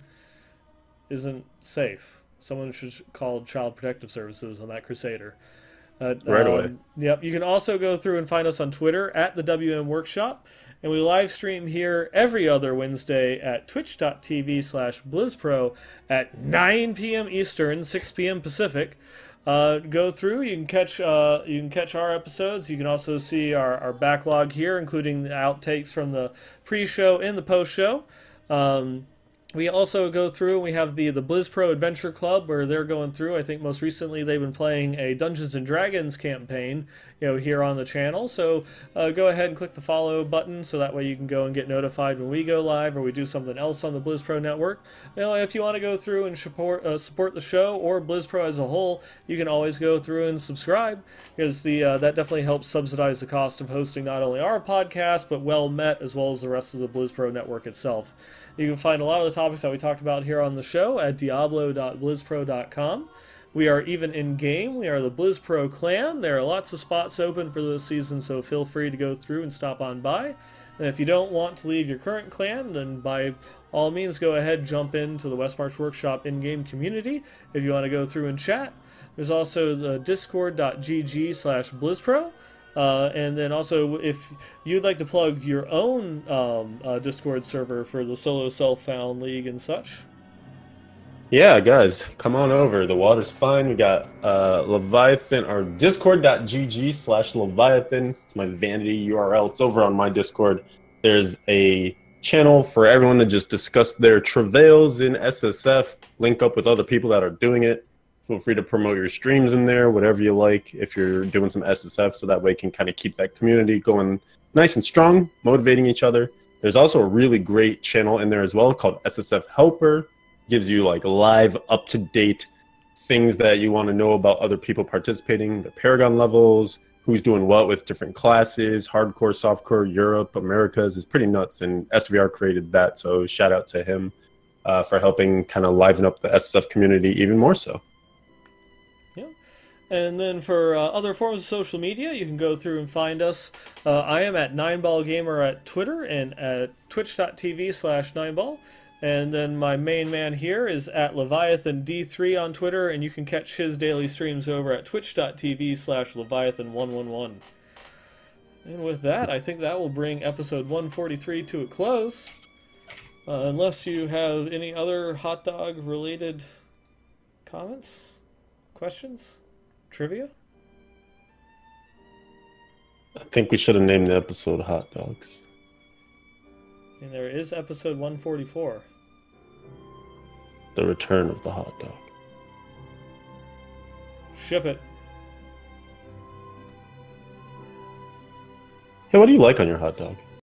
[SPEAKER 1] isn't safe. Someone should call Child Protective Services on that Crusader. Uh,
[SPEAKER 2] right
[SPEAKER 1] um,
[SPEAKER 2] away.
[SPEAKER 1] Yep. You can also go through and find us on Twitter at the W M Workshop, and we live stream here every other Wednesday at twitch.tv slash blizzpro at nine p.m. Eastern, six p.m. Pacific. Uh, go through. You can catch uh, you can catch our episodes. You can also see our, our backlog here, including the outtakes from the pre-show and the post-show. Um, We also go through and we have the, the BlizzPro Adventure Club where they're going through. I think most recently they've been playing a Dungeons and Dragons campaign, you know, here on the channel. So uh, go ahead and click the follow button so that way you can go and get notified when we go live or we do something else on the BlizzPro network. You know, if you want to go through and support uh, support the show or BlizzPro as a whole, you can always go through and subscribe because the uh, that definitely helps subsidize the cost of hosting not only our podcast but Well Met as well as the rest of the BlizzPro network itself. You can find a lot of the topics that we talked about here on the show at diablo dot blizzpro dot com. We are even in-game. We are the BlizzPro clan. There are lots of spots open for this season, so feel free to go through and stop on by. And if you don't want to leave your current clan, then by all means go ahead and jump into the Westmarch Workshop in-game community if you want to go through and chat. There's also the discord.gg slash blizzpro. Uh, and then also, if you'd like to plug your own um, uh, Discord server for the Solo Self-Found League and such.
[SPEAKER 2] Yeah, guys, come on over. The water's fine. We got uh, Leviathan, or discord.gg slash Leviathan. It's my vanity U R L. It's over on my Discord. There's a channel for everyone to just discuss their travails in S S F, link up with other people that are doing it. Feel free to promote your streams in there, whatever you like, if you're doing some S S F, so that way you can kind of keep that community going nice and strong, motivating each other. There's also a really great channel in there as well called S S F Helper. Gives you like live, up-to-date things that you want to know about other people participating, the Paragon levels, who's doing what with different classes, hardcore, softcore, Europe, Americas. It's pretty nuts, and S V R created that, so shout out to him uh, for helping kind of liven up the S S F community even more so.
[SPEAKER 1] And then for uh, other forms of social media, you can go through and find us. Uh, I am at nineballgamer at Twitter and at twitch.tv slash nineball. And then my main man here is at Leviathan D three on Twitter, and you can catch his daily streams over at twitch.tv slash Leviathan one one one. And with that, I think that will bring episode one forty-three to a close. Uh, unless you have any other hot dog related comments, questions? Trivia?
[SPEAKER 2] I think we should have named the episode Hot Dogs.
[SPEAKER 1] And there is episode one forty-four.
[SPEAKER 2] The Return of the Hot Dog.
[SPEAKER 1] Ship it.
[SPEAKER 2] Hey, what do you like on your hot dog?